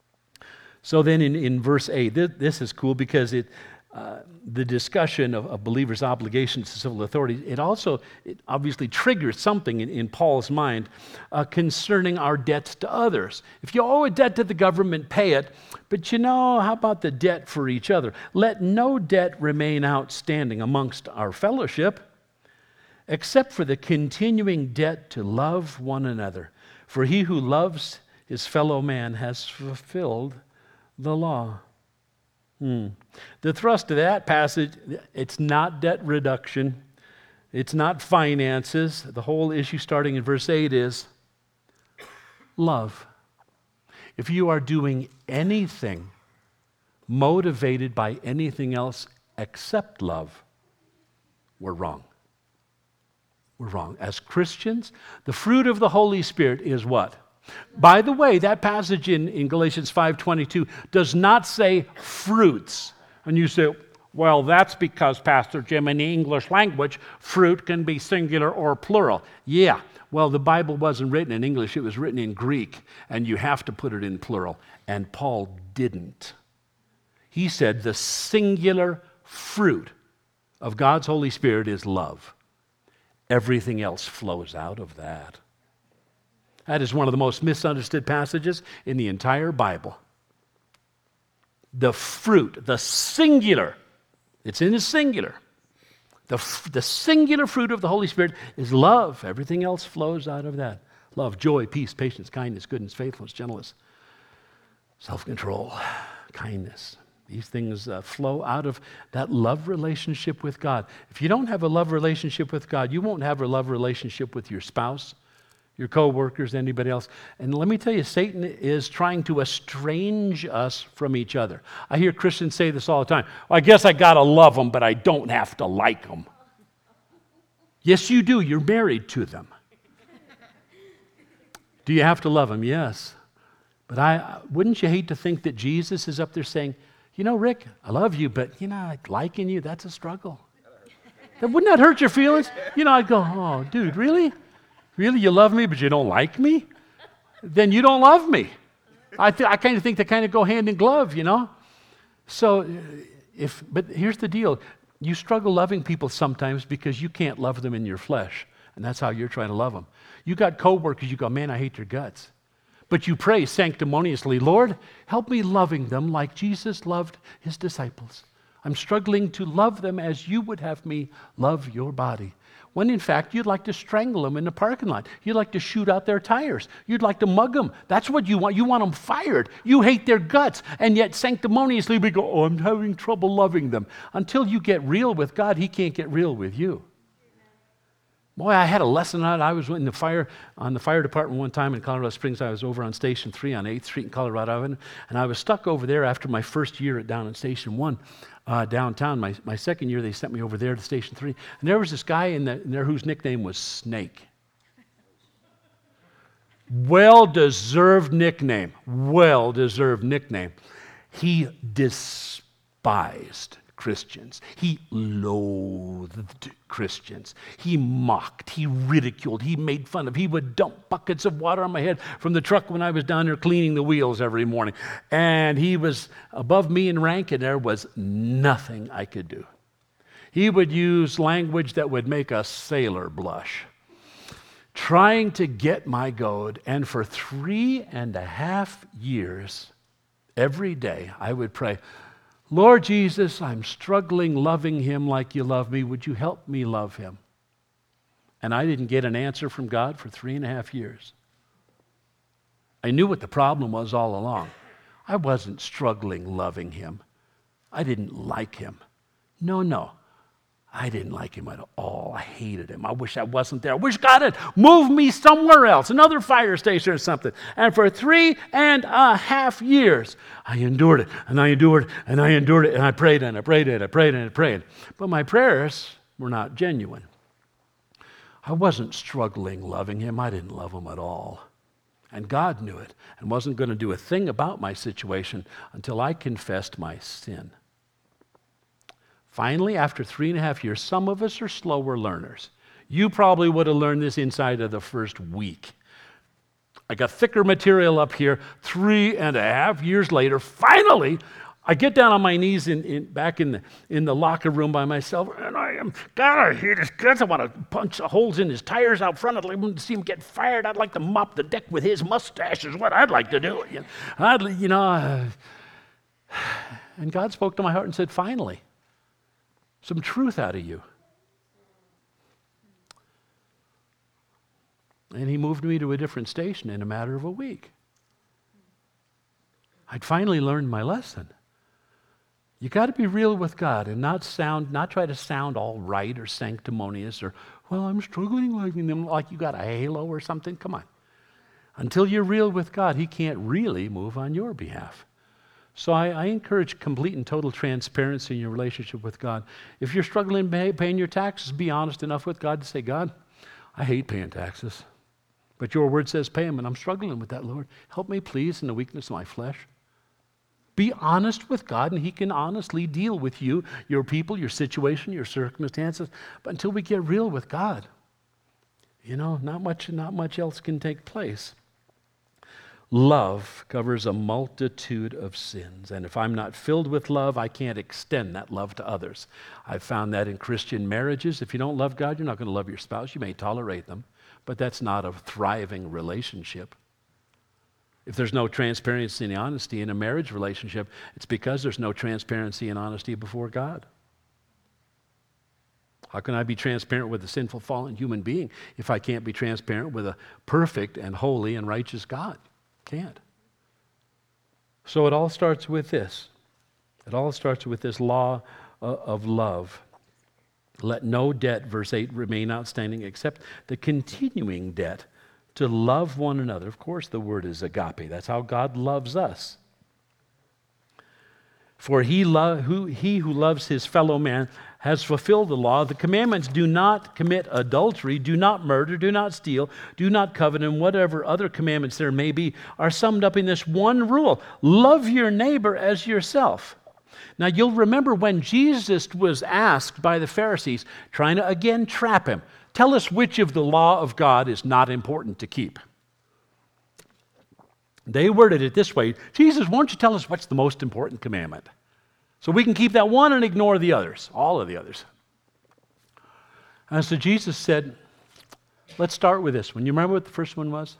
So then in, in verse eight, this, this is cool because it uh, the discussion of, of believers' obligations to civil authorities, it also it obviously triggers something in, in Paul's mind uh, concerning our debts to others. If you owe a debt to the government, pay it. But you know, how about the debt for each other? Let no debt remain outstanding amongst our fellowship, except for the continuing debt to love one another. For he who loves his fellow man has fulfilled the law. Hmm. The thrust of that passage, it's not debt reduction. It's not finances. The whole issue starting in verse eight is love. If you are doing anything motivated by anything else except love, we're wrong. We're wrong. As Christians, the fruit of the Holy Spirit is what? By the way, that passage in, in Galatians five twenty-two does not say fruits. And you say, well, that's because, Pastor Jim, in the English language, fruit can be singular or plural. Yeah, well, the Bible wasn't written in English. It was written in Greek, and you have to put it in plural. And Paul didn't. He said the singular fruit of God's Holy Spirit is love. Everything else flows out of that. That is one of the most misunderstood passages in the entire Bible. The fruit, the singular, it's in the singular. The, the singular fruit of the Holy Spirit is love. Everything else flows out of that. Love, joy, peace, patience, kindness, goodness, faithfulness, gentleness, self-control, kindness. These things uh, flow out of that love relationship with God. If you don't have a love relationship with God, you won't have a love relationship with your spouse, your co-workers, anybody else. And let me tell you, Satan is trying to estrange us from each other. I hear Christians say this all the time. Well, I guess I got to love them, but I don't have to like them. Yes, you do. You're married to them. Do you have to love them? Yes. But I wouldn't you hate to think that Jesus is up there saying, you know, Rick, I love you, but, you know, liking you, that's a struggle. Wouldn't that hurt your feelings? You know, I'd go, oh, dude, really? Really, you love me, but you don't like me? Then you don't love me. I, th- I kind of think they kind of go hand in glove, you know? So, if but here's the deal. You struggle loving people sometimes because you can't love them in your flesh, and that's how you're trying to love them. You got coworkers, you go, man, I hate their guts. But you pray sanctimoniously, Lord, help me loving them like Jesus loved his disciples. I'm struggling to love them as you would have me love your body. When in fact, you'd like to strangle them in the parking lot. You'd like to shoot out their tires. You'd like to mug them. That's what you want. You want them fired. You hate their guts. And yet sanctimoniously we go, oh, I'm having trouble loving them. Until you get real with God, he can't get real with you. Boy, I had a lesson on it. I was in the fire, on the fire department one time in Colorado Springs. I was over on Station three on eighth Street in Colorado, and I was stuck over there after my first year at down at Station one uh, downtown. My, my second year, they sent me over there to Station three, and there was this guy in, the, in there whose nickname was Snake. Well-deserved nickname. Well-deserved nickname. He despised Christians. He loathed Christians. He mocked. He ridiculed. He made fun of. He would dump buckets of water on my head from the truck when I was down there cleaning the wheels every morning. And he was above me in rank, and there was nothing I could do. He would use language that would make a sailor blush, trying to get my goat. And for three and a half years, every day, I would pray, Lord Jesus, I'm struggling loving him like you love me. Would you help me love him? And I didn't get an answer from God for three and a half years. I knew what the problem was all along. I wasn't struggling loving him. I didn't like him. No, no. I didn't like him at all. I hated him. I wish I wasn't there. I wish God had moved me somewhere else, another fire station or something. And for three and a half years, I endured it, and I endured it, and I endured it, and I prayed, and I prayed, and I prayed, and I prayed. But my prayers were not genuine. I wasn't struggling loving him. I didn't love him at all. And God knew it and wasn't going to do a thing about my situation until I confessed my sin. Finally, after three and a half years, some of us are slower learners. You probably would have learned this inside of the first week. I got thicker material up here. Three and a half years later, finally, I get down on my knees in, in, back in the, in the locker room by myself, and I am, God, I hate his guts. I want to punch the holes in his tires out front. I'd like to see him get fired. I'd like to mop the deck with his mustache is what I'd like to do. You know, I'd, you know uh, and God spoke to my heart and said, finally, some truth out of you. And he moved me to a different station in a matter of a week. I'd finally learned my lesson. You got to be real with God and not sound, not try to sound all right or sanctimonious or, well, I'm struggling like, like you got a halo or something. Come on. Until you're real with God, he can't really move on your behalf. So I, I encourage complete and total transparency in your relationship with God. If you're struggling pay, paying your taxes, be honest enough with God to say, God, I hate paying taxes. But your word says pay them, and I'm struggling with that, Lord. Help me, please, in the weakness of my flesh. Be honest with God, and he can honestly deal with you, your people, your situation, your circumstances. But until we get real with God, you know, not much, not much else can take place. Love covers a multitude of sins. And if I'm not filled with love, I can't extend that love to others. I've found that in Christian marriages. If you don't love God, you're not going to love your spouse. You may tolerate them, but that's not a thriving relationship. If there's no transparency and honesty in a marriage relationship, it's because there's no transparency and honesty before God. How can I be transparent with a sinful, fallen human being if I can't be transparent with a perfect and holy and righteous God? Can't. So it all starts with this. It all starts with this law uh, of love. Let no debt, verse eight, remain outstanding except the continuing debt to love one another. Of course, the word is agape. That's how God loves us. For he, lo- who, he who loves his fellow man has fulfilled the law. The commandments: do not commit adultery, do not murder, do not steal, do not covet, and whatever other commandments there may be are summed up in this one rule: love your neighbor as yourself. Now you'll remember when Jesus was asked by the Pharisees, trying to again trap him, tell us which of the law of God is not important to keep. They worded it this way: Jesus, why don't you tell us what's the most important commandment? So we can keep that one and ignore the others, all of the others. And so Jesus said, let's start with this one. You remember what the first one was?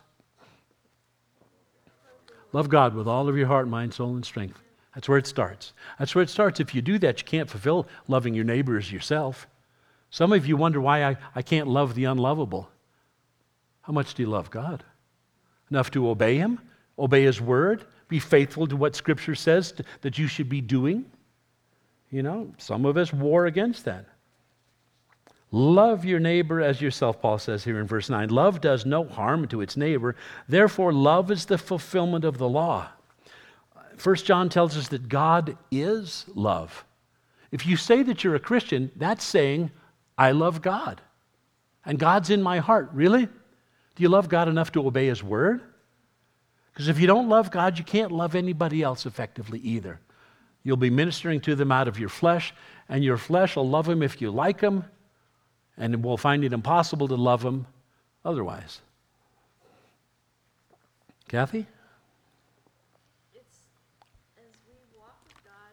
Love God with all of your heart, mind, soul, and strength. That's where it starts. That's where it starts. If you do that, you can't fulfill loving your neighbor as yourself. Some of you wonder why I, I can't love the unlovable. How much do you love God? Enough to obey Him, obey His word, be faithful to what Scripture says to, that you should be doing. You know, some of us war against that. Love your neighbor as yourself, Paul says here in verse nine. Love does no harm to its neighbor. Therefore, love is the fulfillment of the law. First John tells us that God is love. If you say that you're a Christian, that's saying, I love God. And God's in my heart. Really? Do you love God enough to obey His word? Because if you don't love God, you can't love anybody else effectively either. You'll be ministering to them out of your flesh, and your flesh will love them if you like them, and will find it impossible to love them otherwise. Kathy? It's as we walk with God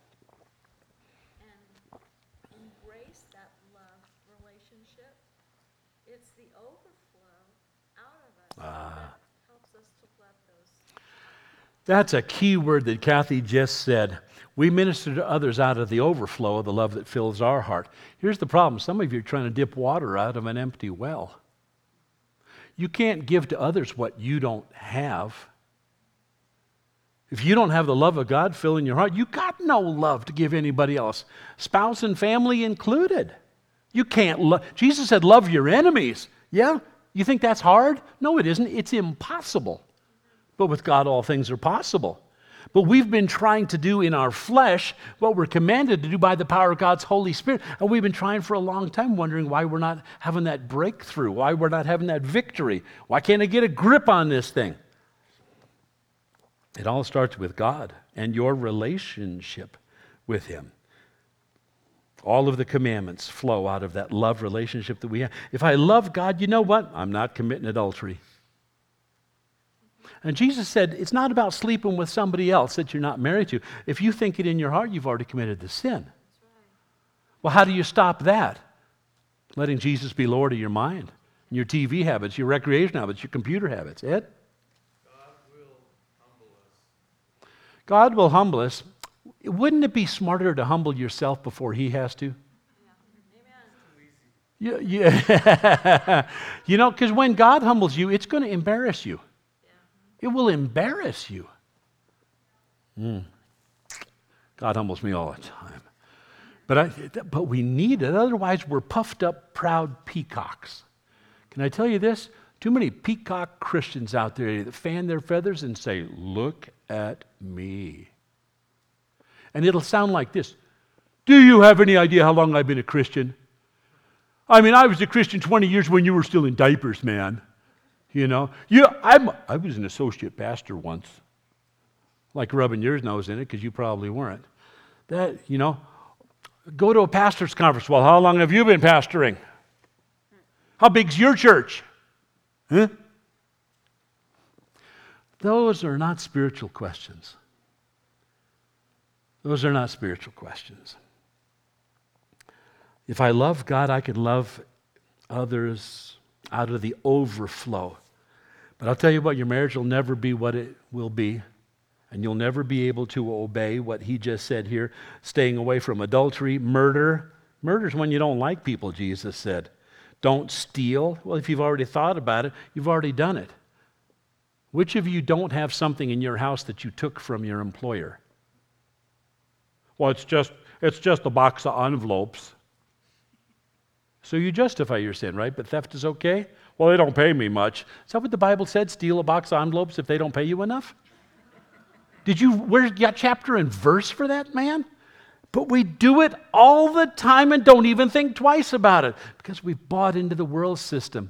and embrace that love relationship, it's the overflow out of us Ah. that helps us to love those. That's a key word that Kathy just said. We minister to others out of the overflow of the love that fills our heart. Here's the problem. Some of you are trying to dip water out of an empty well. You can't give to others what you don't have. If you don't have the love of God filling your heart, you got no love to give anybody else, spouse and family included. You can't love. Jesus said, love your enemies. Yeah? You think that's hard? No, it isn't. It's impossible. But with God, all things are possible. But we've been trying to do in our flesh what we're commanded to do by the power of God's Holy Spirit. And we've been trying for a long time, wondering why we're not having that breakthrough, why we're not having that victory. Why can't I get a grip on this thing? It all starts with God and your relationship with Him. All of the commandments flow out of that love relationship that we have. If I love God, you know what? I'm not committing adultery. And Jesus said, it's not about sleeping with somebody else that you're not married to. If you think it in your heart, you've already committed the sin. Well, how do you stop that? Letting Jesus be Lord of your mind, your T V habits, your recreation habits, your computer habits. Ed? God will humble us. God will humble us. Wouldn't it be smarter to humble yourself before He has to? Yeah, yeah. You know, because when God humbles you, it's going to embarrass you. It will embarrass you. Mm. God humbles me all the time. But, I, but we need it. Otherwise, we're puffed up, proud peacocks. Can I tell you this? Too many peacock Christians out there that fan their feathers and say, look at me. And it'll sound like this. Do you have any idea how long I've been a Christian? I mean, I was a Christian twenty years when you were still in diapers, man. You know, you, I'm, I was an associate pastor once. Like rubbing your nose in it because you probably weren't. That, you know, go to a pastor's conference. Well, how long have you been pastoring? How big's your church? Huh? Those are not spiritual questions. Those are not spiritual questions. If I love God, I can love others out of the overflow. But I'll tell you what, your marriage will never be what it will be, and you'll never be able to obey what he just said here, staying away from adultery, murder. Murder is when you don't like people, Jesus said. Don't steal. Well, if you've already thought about it, you've already done it. Which of you don't have something in your house that you took from your employer? Well, it's just, it's just a box of envelopes. So you justify your sin, right? But theft is okay? Well, they don't pay me much. Is that what the Bible said? Steal a box of envelopes if they don't pay you enough? Did you, where's you got chapter and verse for that, man? But we do it all the time and don't even think twice about it because we've bought into the world system.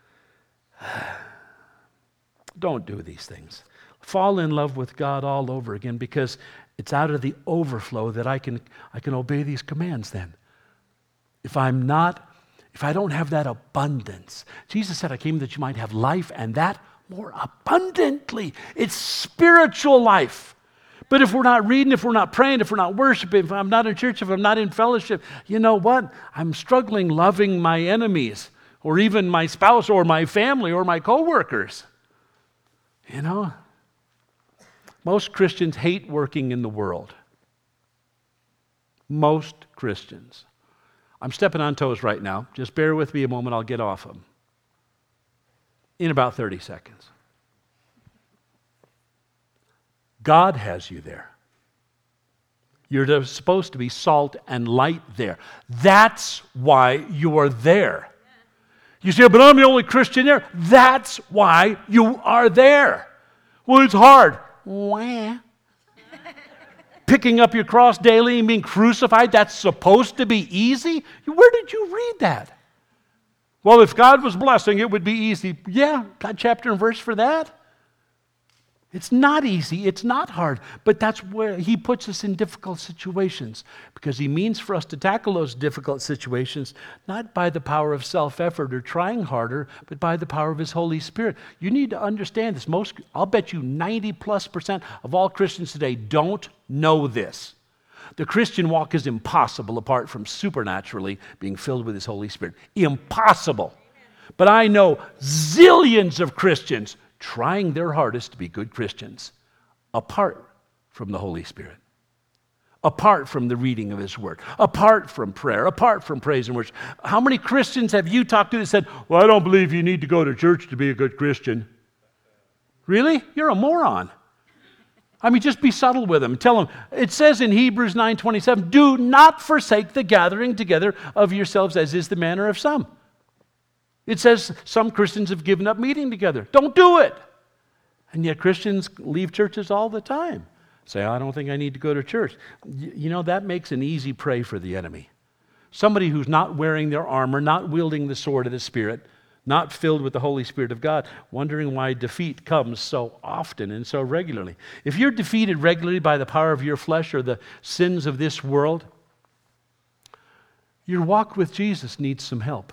Don't do these things. Fall in love with God all over again because it's out of the overflow that I can, I can obey these commands then. If I'm not If I don't have that abundance, Jesus said, I came that you might have life and that more abundantly. It's spiritual life. But if we're not reading, if we're not praying, if we're not worshiping, if I'm not in church, if I'm not in fellowship, you know what? I'm struggling loving my enemies, or even my spouse, or my family, or my coworkers. You know? Most Christians hate working in the world. Most Christians. I'm stepping on toes right now. Just bear with me a moment, I'll get off them. In about thirty seconds. God has you there. You're supposed to be salt and light there. That's why you are there. You say, but I'm the only Christian there. That's why you are there. Well, it's hard. Wah. Picking up your cross daily and being crucified, that's supposed to be easy? Where did you read that? Well, if God was blessing, it would be easy. Yeah, got chapter and verse for that. It's not easy. It's not hard. But that's where he puts us in difficult situations, because he means for us to tackle those difficult situations not by the power of self-effort or trying harder, but by the power of his Holy Spirit. You need to understand this. Most, I'll bet you ninety plus percent of all Christians today don't know this. The Christian walk is impossible apart from supernaturally being filled with his Holy Spirit. Impossible. But I know zillions of Christians trying their hardest to be good Christians, apart from the Holy Spirit, apart from the reading of his word, apart from prayer, apart from praise and worship. How many Christians have you talked to that said, well, I don't believe you need to go to church to be a good Christian? Really? You're a moron. I mean, just be subtle with them. Tell them, it says in Hebrews nine twenty-seven, do not forsake the gathering together of yourselves, as is the manner of some. It says some Christians have given up meeting together. Don't do it. And yet Christians leave churches all the time. Say, I don't think I need to go to church. You know, that makes an easy prey for the enemy. Somebody who's not wearing their armor, not wielding the sword of the Spirit, not filled with the Holy Spirit of God, wondering why defeat comes so often and so regularly. If you're defeated regularly by the power of your flesh or the sins of this world, your walk with Jesus needs some help.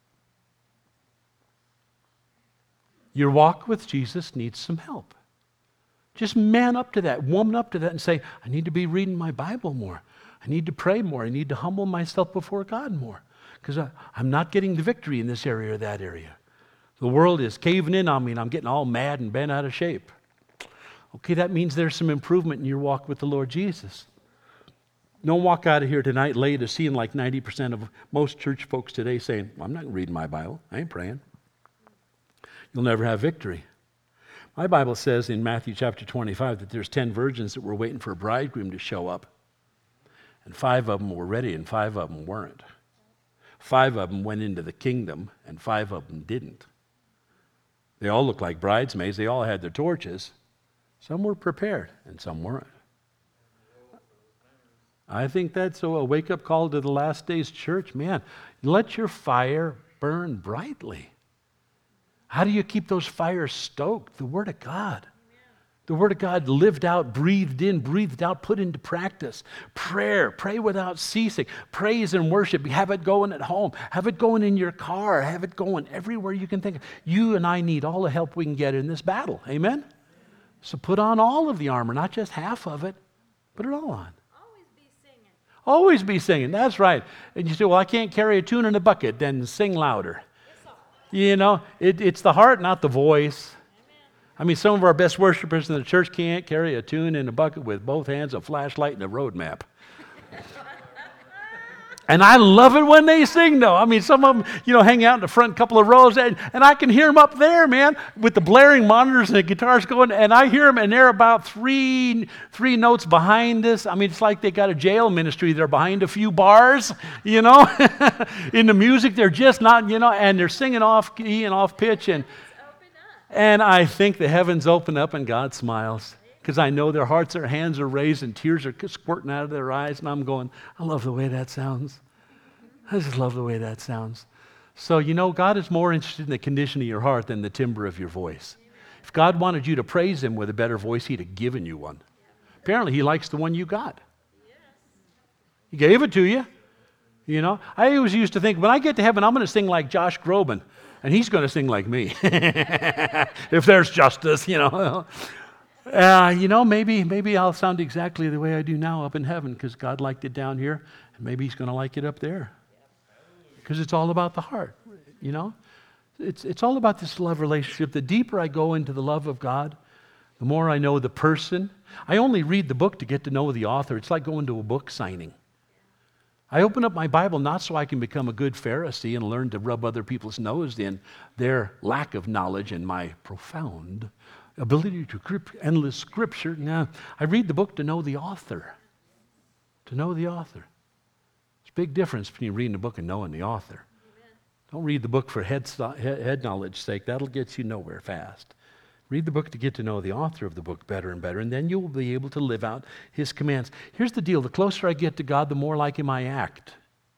Your walk with Jesus needs some help. Just man up to that, woman up to that, and say, I need to be reading my Bible more. I need to pray more. I need to humble myself before God more, because I'm not getting the victory in this area or that area. The world is caving in on me, and I'm getting all mad and bent out of shape. Okay, that means there's some improvement in your walk with the Lord Jesus. Don't walk out of here tonight late as seeing like ninety percent of most church folks today saying, I'm not reading my Bible. I ain't praying. You'll never have victory. My Bible says in Matthew chapter twenty-five that there's ten virgins that were waiting for a bridegroom to show up. And five of them were ready and five of them weren't. Five of them went into the kingdom and five of them didn't. They all looked like bridesmaids. They all had their torches. Some were prepared and some weren't. I think that's a wake-up call to the last days church. Man, let your fire burn brightly. How do you keep those fires stoked? The Word of God. The Word of God lived out, breathed in, breathed out, put into practice. Prayer, pray without ceasing. Praise and worship, have it going at home. Have it going in your car. Have it going everywhere you can think of. You and I need all the help we can get in this battle. Amen? So put on all of the armor, not just half of it. Put it all on. Always be singing. Always be singing. That's right. And you say, well, I can't carry a tune in a bucket. Then sing louder. You know, it, it's the heart, not the voice. I mean, some of our best worshipers in the church can't carry a tune in a bucket with both hands, a flashlight, and a road map. And I love it when they sing, though. I mean, some of them, you know, hang out in the front couple of rows, and, and I can hear them up there, man, with the blaring monitors and the guitars going, and I hear them, and they're about three three notes behind us. I mean, it's like they got a jail ministry. They're behind a few bars, you know. In the music, they're just not, you know, and they're singing off key and off pitch, and Open up. and I think the heavens open up and God smiles, because I know their hearts, their hands are raised, and tears are squirting out of their eyes, and I'm going, I love the way that sounds. I just love the way that sounds. So, you know, God is more interested in the condition of your heart than the timbre of your voice. If God wanted you to praise Him with a better voice, He'd have given you one. Apparently, He likes the one you got. He gave it to you. You know, I always used to think, when I get to heaven, I'm going to sing like Josh Groban, and he's going to sing like me. If there's justice, you know. Uh, you know, maybe maybe I'll sound exactly the way I do now up in heaven because God liked it down here, and maybe He's going to like it up there. Because it's all about the heart, you know? It's, it's all about this love relationship. The deeper I go into the love of God, the more I know the person. I only read the book to get to know the author. It's like going to a book signing. I open up my Bible not so I can become a good Pharisee and learn to rub other people's nose in their lack of knowledge and my profound ability to grip endless scripture. No, I read the book to know the author. To know the author. There's a big difference between reading a book and knowing the author. Amen. Don't read the book for head, head knowledge's sake. That'll get you nowhere fast. Read the book to get to know the author of the book better and better, and then you'll be able to live out His commands. Here's the deal. The closer I get to God, the more like Him I act.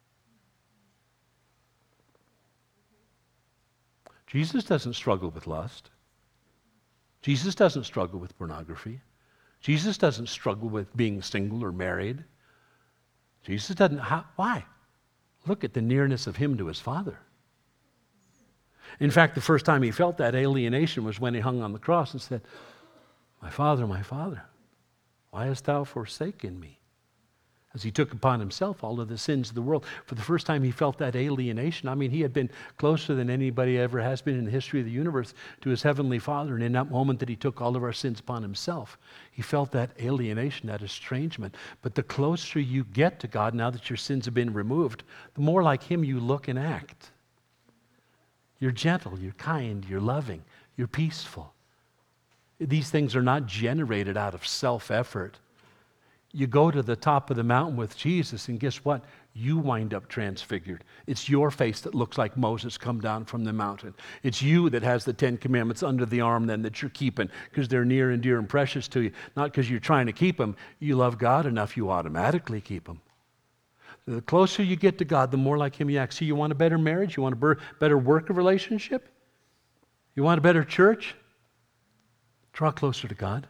Jesus doesn't struggle with lust. Jesus doesn't struggle with pornography. Jesus doesn't struggle with being single or married. Jesus doesn't. How, why? Look at the nearness of Him to His Father. In fact, the first time He felt that alienation was when He hung on the cross and said, "My Father, my Father, why hast Thou forsaken me?" As He took upon Himself all of the sins of the world. For the first time He felt that alienation. I mean, He had been closer than anybody ever has been in the history of the universe to His Heavenly Father. And in that moment that He took all of our sins upon Himself, He felt that alienation, that estrangement. But the closer you get to God, now that your sins have been removed, the more like Him you look and act. You're gentle, you're kind, you're loving, you're peaceful. These things are not generated out of self-effort. You go to the top of the mountain with Jesus, and guess what? You wind up transfigured. It's your face that looks like Moses come down from the mountain. It's you that has the Ten Commandments under the arm then that you're keeping because they're near and dear and precious to you. Not because you're trying to keep them. You love God enough, you automatically keep them. The closer you get to God, the more like Him you act. So you want a better marriage? You want a better work relationship? You want a better church? Draw closer to God.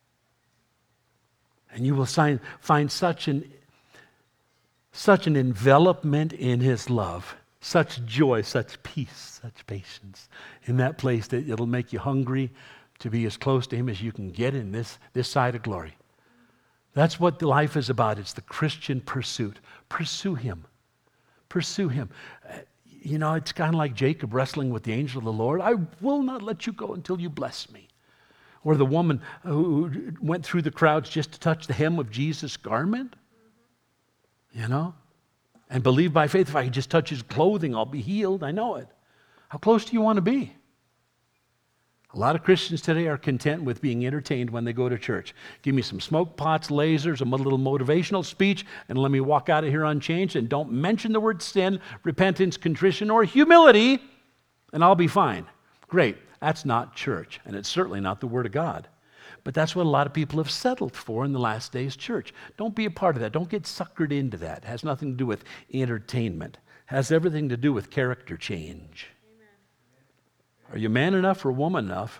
And you will find, find such an, such an envelopment in His love, such joy, such peace, such patience in that place that it'll make you hungry to be as close to Him as you can get in this, this side of glory. That's what life is about. It's the Christian pursuit. Pursue Him. Pursue Him. Uh, you know, it's kind of like Jacob wrestling with the angel of the Lord. I will not let you go until you bless me. Or the woman who went through the crowds just to touch the hem of Jesus' garment. You know? And believe by faith, if I can just touch His clothing, I'll be healed. I know it. How close do you want to be? A lot of Christians today are content with being entertained when they go to church. Give me some smoke pots, lasers, a little motivational speech, and let me walk out of here unchanged, and don't mention the word sin, repentance, contrition, or humility, and I'll be fine. Great. That's not church, and it's certainly not the Word of God. But that's what a lot of people have settled for in the last days church. Don't be a part of that. Don't get suckered into that. It has nothing to do with entertainment. It has everything to do with character change. Are you man enough or woman enough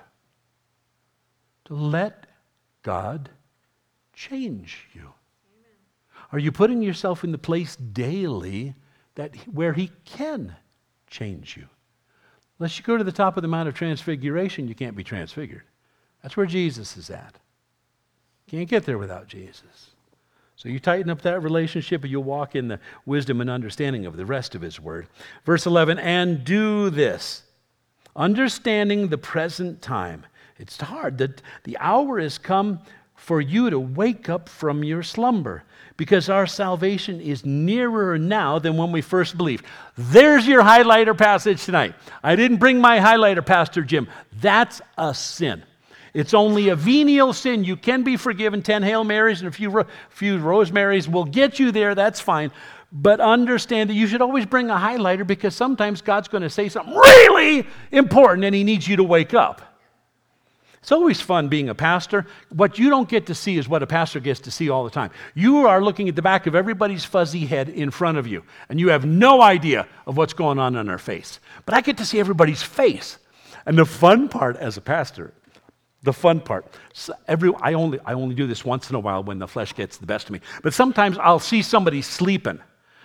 to let God change you? Amen. Are you putting yourself in the place daily that where He can change you? Unless you go to the top of the Mount of Transfiguration, you can't be transfigured. That's where Jesus is at. Can't get there without Jesus. So you tighten up that relationship and you'll walk in the wisdom and understanding of the rest of His Word. Verse eleven, and do this. Understanding the present time. It's hard. The, the hour has come for you to wake up from your slumber because our salvation is nearer now than when we first believed. There's your highlighter passage tonight. I didn't bring my highlighter, Pastor Jim. That's a sin. It's only a venial sin. You can be forgiven. Ten Hail Marys and a few, ro- few Rosemarys will get you there. That's fine. But understand that you should always bring a highlighter because sometimes God's going to say something really important and He needs you to wake up. It's always fun being a pastor. What you don't get to see is what a pastor gets to see all the time. You are looking at the back of everybody's fuzzy head in front of you, and you have no idea of what's going on on their face. But I get to see everybody's face. And the fun part as a pastor, the fun part, so every, I, only, I only do this once in a while when the flesh gets the best of me, but sometimes I'll see somebody sleeping.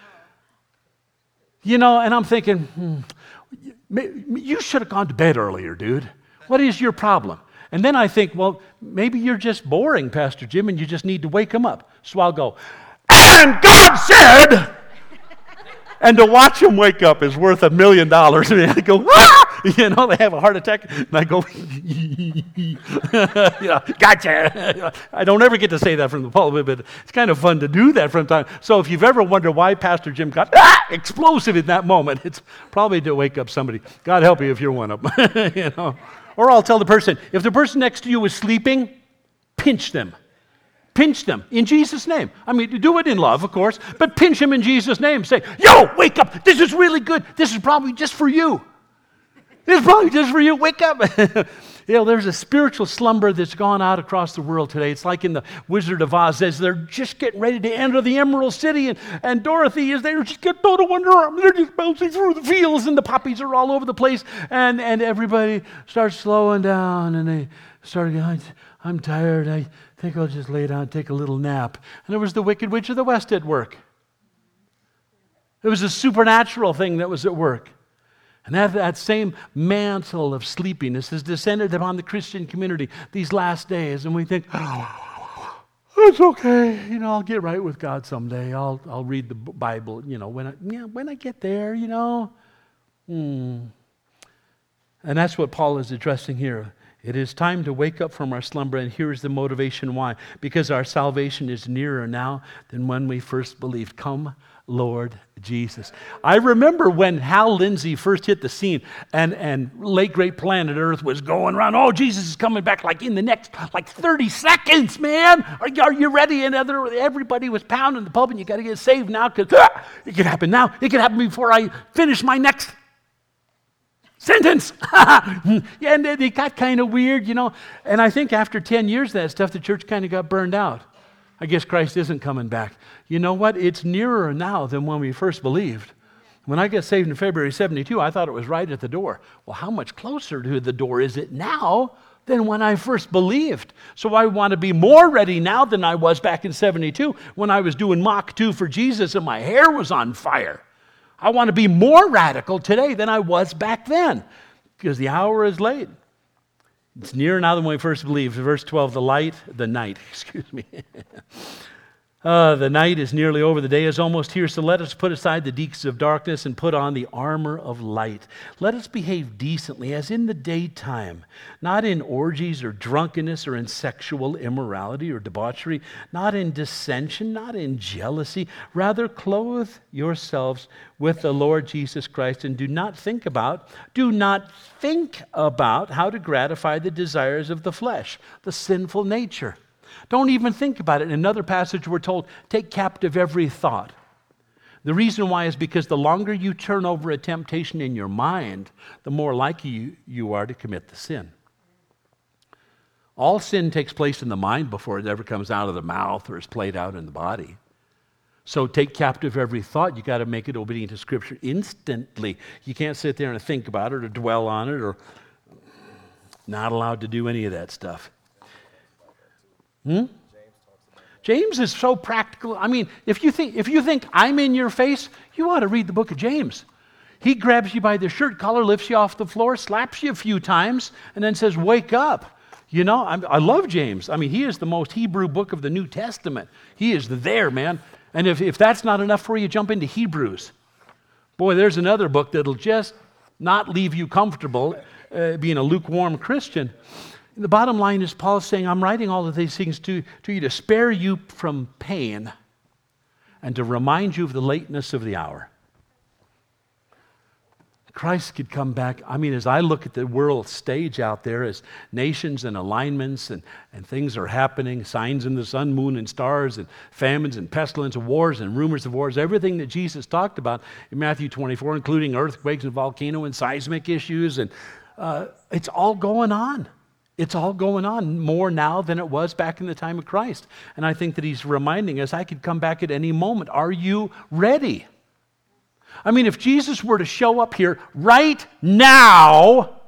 You know, and I'm thinking, hmm, you should have gone to bed earlier, dude. What is your problem? And then I think, well, maybe you're just boring, Pastor Jim, and you just need to wake them up. So I'll go, and God said, and to watch them wake up is worth a million dollars. And I go, ah! You know, they have a heart attack, and I go, yeah, gotcha. I don't ever get to say that from the pulpit, but it's kind of fun to do that from time. So if you've ever wondered why Pastor Jim got ah! explosive in that moment, it's probably to wake up somebody. God help you if you're one of them. You know. Or I'll tell the person, if the person next to you is sleeping, pinch them. Pinch them in Jesus' name. I mean, do it in love, of course, but pinch them in Jesus' name. Say, yo, wake up. This is really good. This is probably just for you. This is probably just for you. Wake up. You know, there's a spiritual slumber that's gone out across the world today. It's like in the Wizard of Oz, as they're just getting ready to enter the Emerald City, and, and Dorothy is there, just getting out of Wonder Arm. They're just bouncing through the fields, and the poppies are all over the place, and, and everybody starts slowing down, and they start going, I'm tired. I think I'll just lay down and take a little nap. And there was the Wicked Witch of the West at work. It was a supernatural thing that was at work. And that, that same mantle of sleepiness has descended upon the Christian community these last days. And we think, oh, it's okay. You know, I'll get right with God someday. I'll I'll read the Bible, you know, when I, yeah, when I get there, you know. Hmm. And that's what Paul is addressing here. It is time to wake up from our slumber, and here's the motivation why. Because our salvation is nearer now than when we first believed. Come, Lord Jesus. I remember when Hal Lindsey first hit the scene, and, and late great planet Earth was going around, oh, Jesus is coming back like in the next, like thirty seconds, man. Are, are you ready? And other, everybody was pounding the pulpit, you got to get saved now, because ah, it could happen now. It could happen before I finish my next sentence. Yeah, and it got kind of weird, you know. And I think after ten years of that stuff, the church kind of got burned out. I guess Christ isn't coming back. You know what? It's nearer now than when we first believed. When I got saved in February seventy-two, I thought it was right at the door. Well, how much closer to the door is it now than when I first believed? So I want to be more ready now than I was back in seventy-two when I was doing Mach two for Jesus and my hair was on fire. I want to be more radical today than I was back then because the hour is late. It's nearer now than when we first believed. Verse twelve, the light, the night, excuse me. uh, the night is nearly over. The day is almost here. So let us put aside the deeds of darkness and put on the armor of light. Let us behave decently as in the daytime, not in orgies or drunkenness or in sexual immorality or debauchery, not in dissension, not in jealousy. Rather, clothe yourselves with the Lord Jesus Christ, and do not think about, do not think about how to gratify the desires of the flesh, the sinful nature. Don't even think about it. In another passage, we're told, take captive every thought. The reason why is because the longer you turn over a temptation in your mind, the more likely you, you are to commit the sin. All sin takes place in the mind before it ever comes out of the mouth or is played out in the body. So take captive every thought. You got to make it obedient to Scripture instantly. You can't sit there and think about it or dwell on it or not allowed to do any of that stuff. Hmm? James is so practical. I mean, if you think if you think I'm in your face, you ought to read the book of James. He grabs you by the shirt collar, lifts you off the floor, slaps you a few times, and then says, wake up. You know, I'm, I love James. I mean, he is the most Hebrew book of the New Testament. He is there, man. And if, if that's not enough for you, jump into Hebrews. Boy, there's another book that'll just not leave you comfortable uh, being a lukewarm Christian. The bottom line is Paul's saying, I'm writing all of these things to, to you to spare you from pain and to remind you of the lateness of the hour. Christ could come back. I mean, as I look at the world stage out there, as nations and alignments and, and things are happening, signs in the sun, moon, and stars, and famines and pestilence and wars and rumors of wars, everything that Jesus talked about in Matthew twenty-four, including earthquakes and volcano and seismic issues, and uh, it's all going on. It's all going on more now than it was back in the time of Christ. And I think that he's reminding us, I could come back at any moment. Are you ready? I mean, if Jesus were to show up here right now,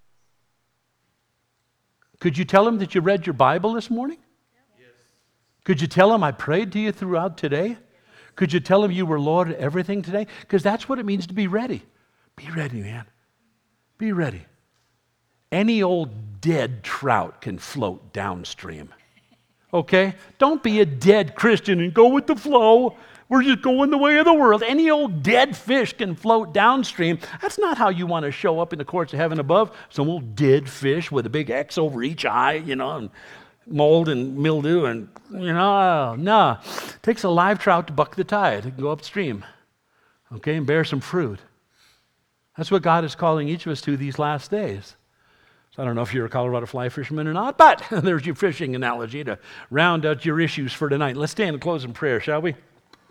could you tell him that you read your Bible this morning? Yes. Could you tell him I prayed to you throughout today? Could you tell him you were Lord of everything today? Because that's what it means to be ready. Be ready, man. Be ready. Any old dead trout can float downstream. Okay? Don't be a dead Christian and go with the flow. We're just going the way of the world. Any old dead fish can float downstream. That's not how you want to show up in the courts of heaven above. Some old dead fish with a big X over each eye, you know, and mold and mildew and, you know, no. It takes a live trout to buck the tide. It can go upstream, okay, and bear some fruit. That's what God is calling each of us to these last days. So I don't know if you're a Colorado fly fisherman or not, but there's your fishing analogy to round out your issues for tonight. Let's stand and close in prayer, shall we?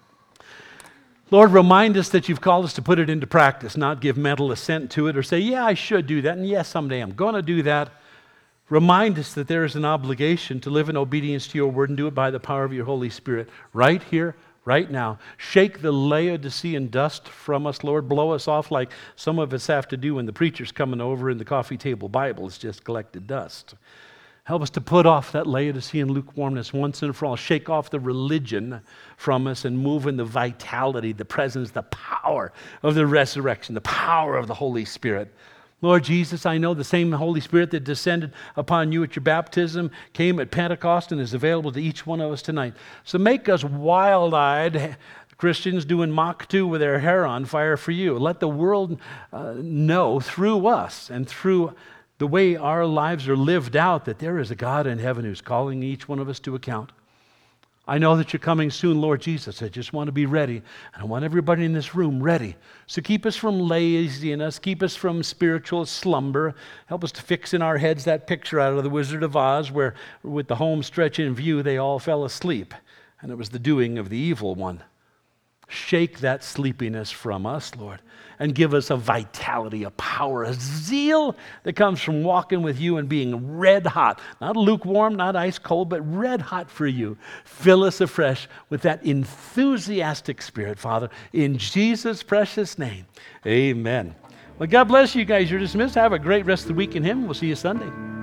Lord, remind us that you've called us to put it into practice, not give mental assent to it or say, yeah, I should do that, and yes, someday I'm going to do that. Remind us that there is an obligation to live in obedience to your word and do it by the power of your Holy Spirit right here, right now. Shake the Laodicean dust from us, Lord. Blow us off like some of us have to do when the preacher's coming over and the coffee table Bible is just collected dust. Help us to put off that Laodicean lukewarmness once and for all. Shake off the religion from us and move in the vitality, the presence, the power of the resurrection, the power of the Holy Spirit. Lord Jesus, I know the same Holy Spirit that descended upon you at your baptism came at Pentecost and is available to each one of us tonight. So make us wild-eyed Christians doing Mach two with their hair on fire for you. Let the world uh, know through us and through the way our lives are lived out that there is a God in heaven who's calling each one of us to account. I know that you're coming soon, Lord Jesus. I just want to be ready. And I want everybody in this room ready. So keep us from laziness. Keep us from spiritual slumber. Help us to fix in our heads that picture out of the Wizard of Oz where with the home stretch in view, they all fell asleep. And it was the doing of the evil one. Shake that sleepiness from us, Lord, and give us a vitality, a power, a zeal that comes from walking with you and being red hot. Not lukewarm, not ice cold, but red hot for you. Fill us afresh with that enthusiastic spirit, Father, in Jesus' precious name. Amen. Well, God bless you guys. You're dismissed. Have a great rest of the week in Him. We'll see you Sunday.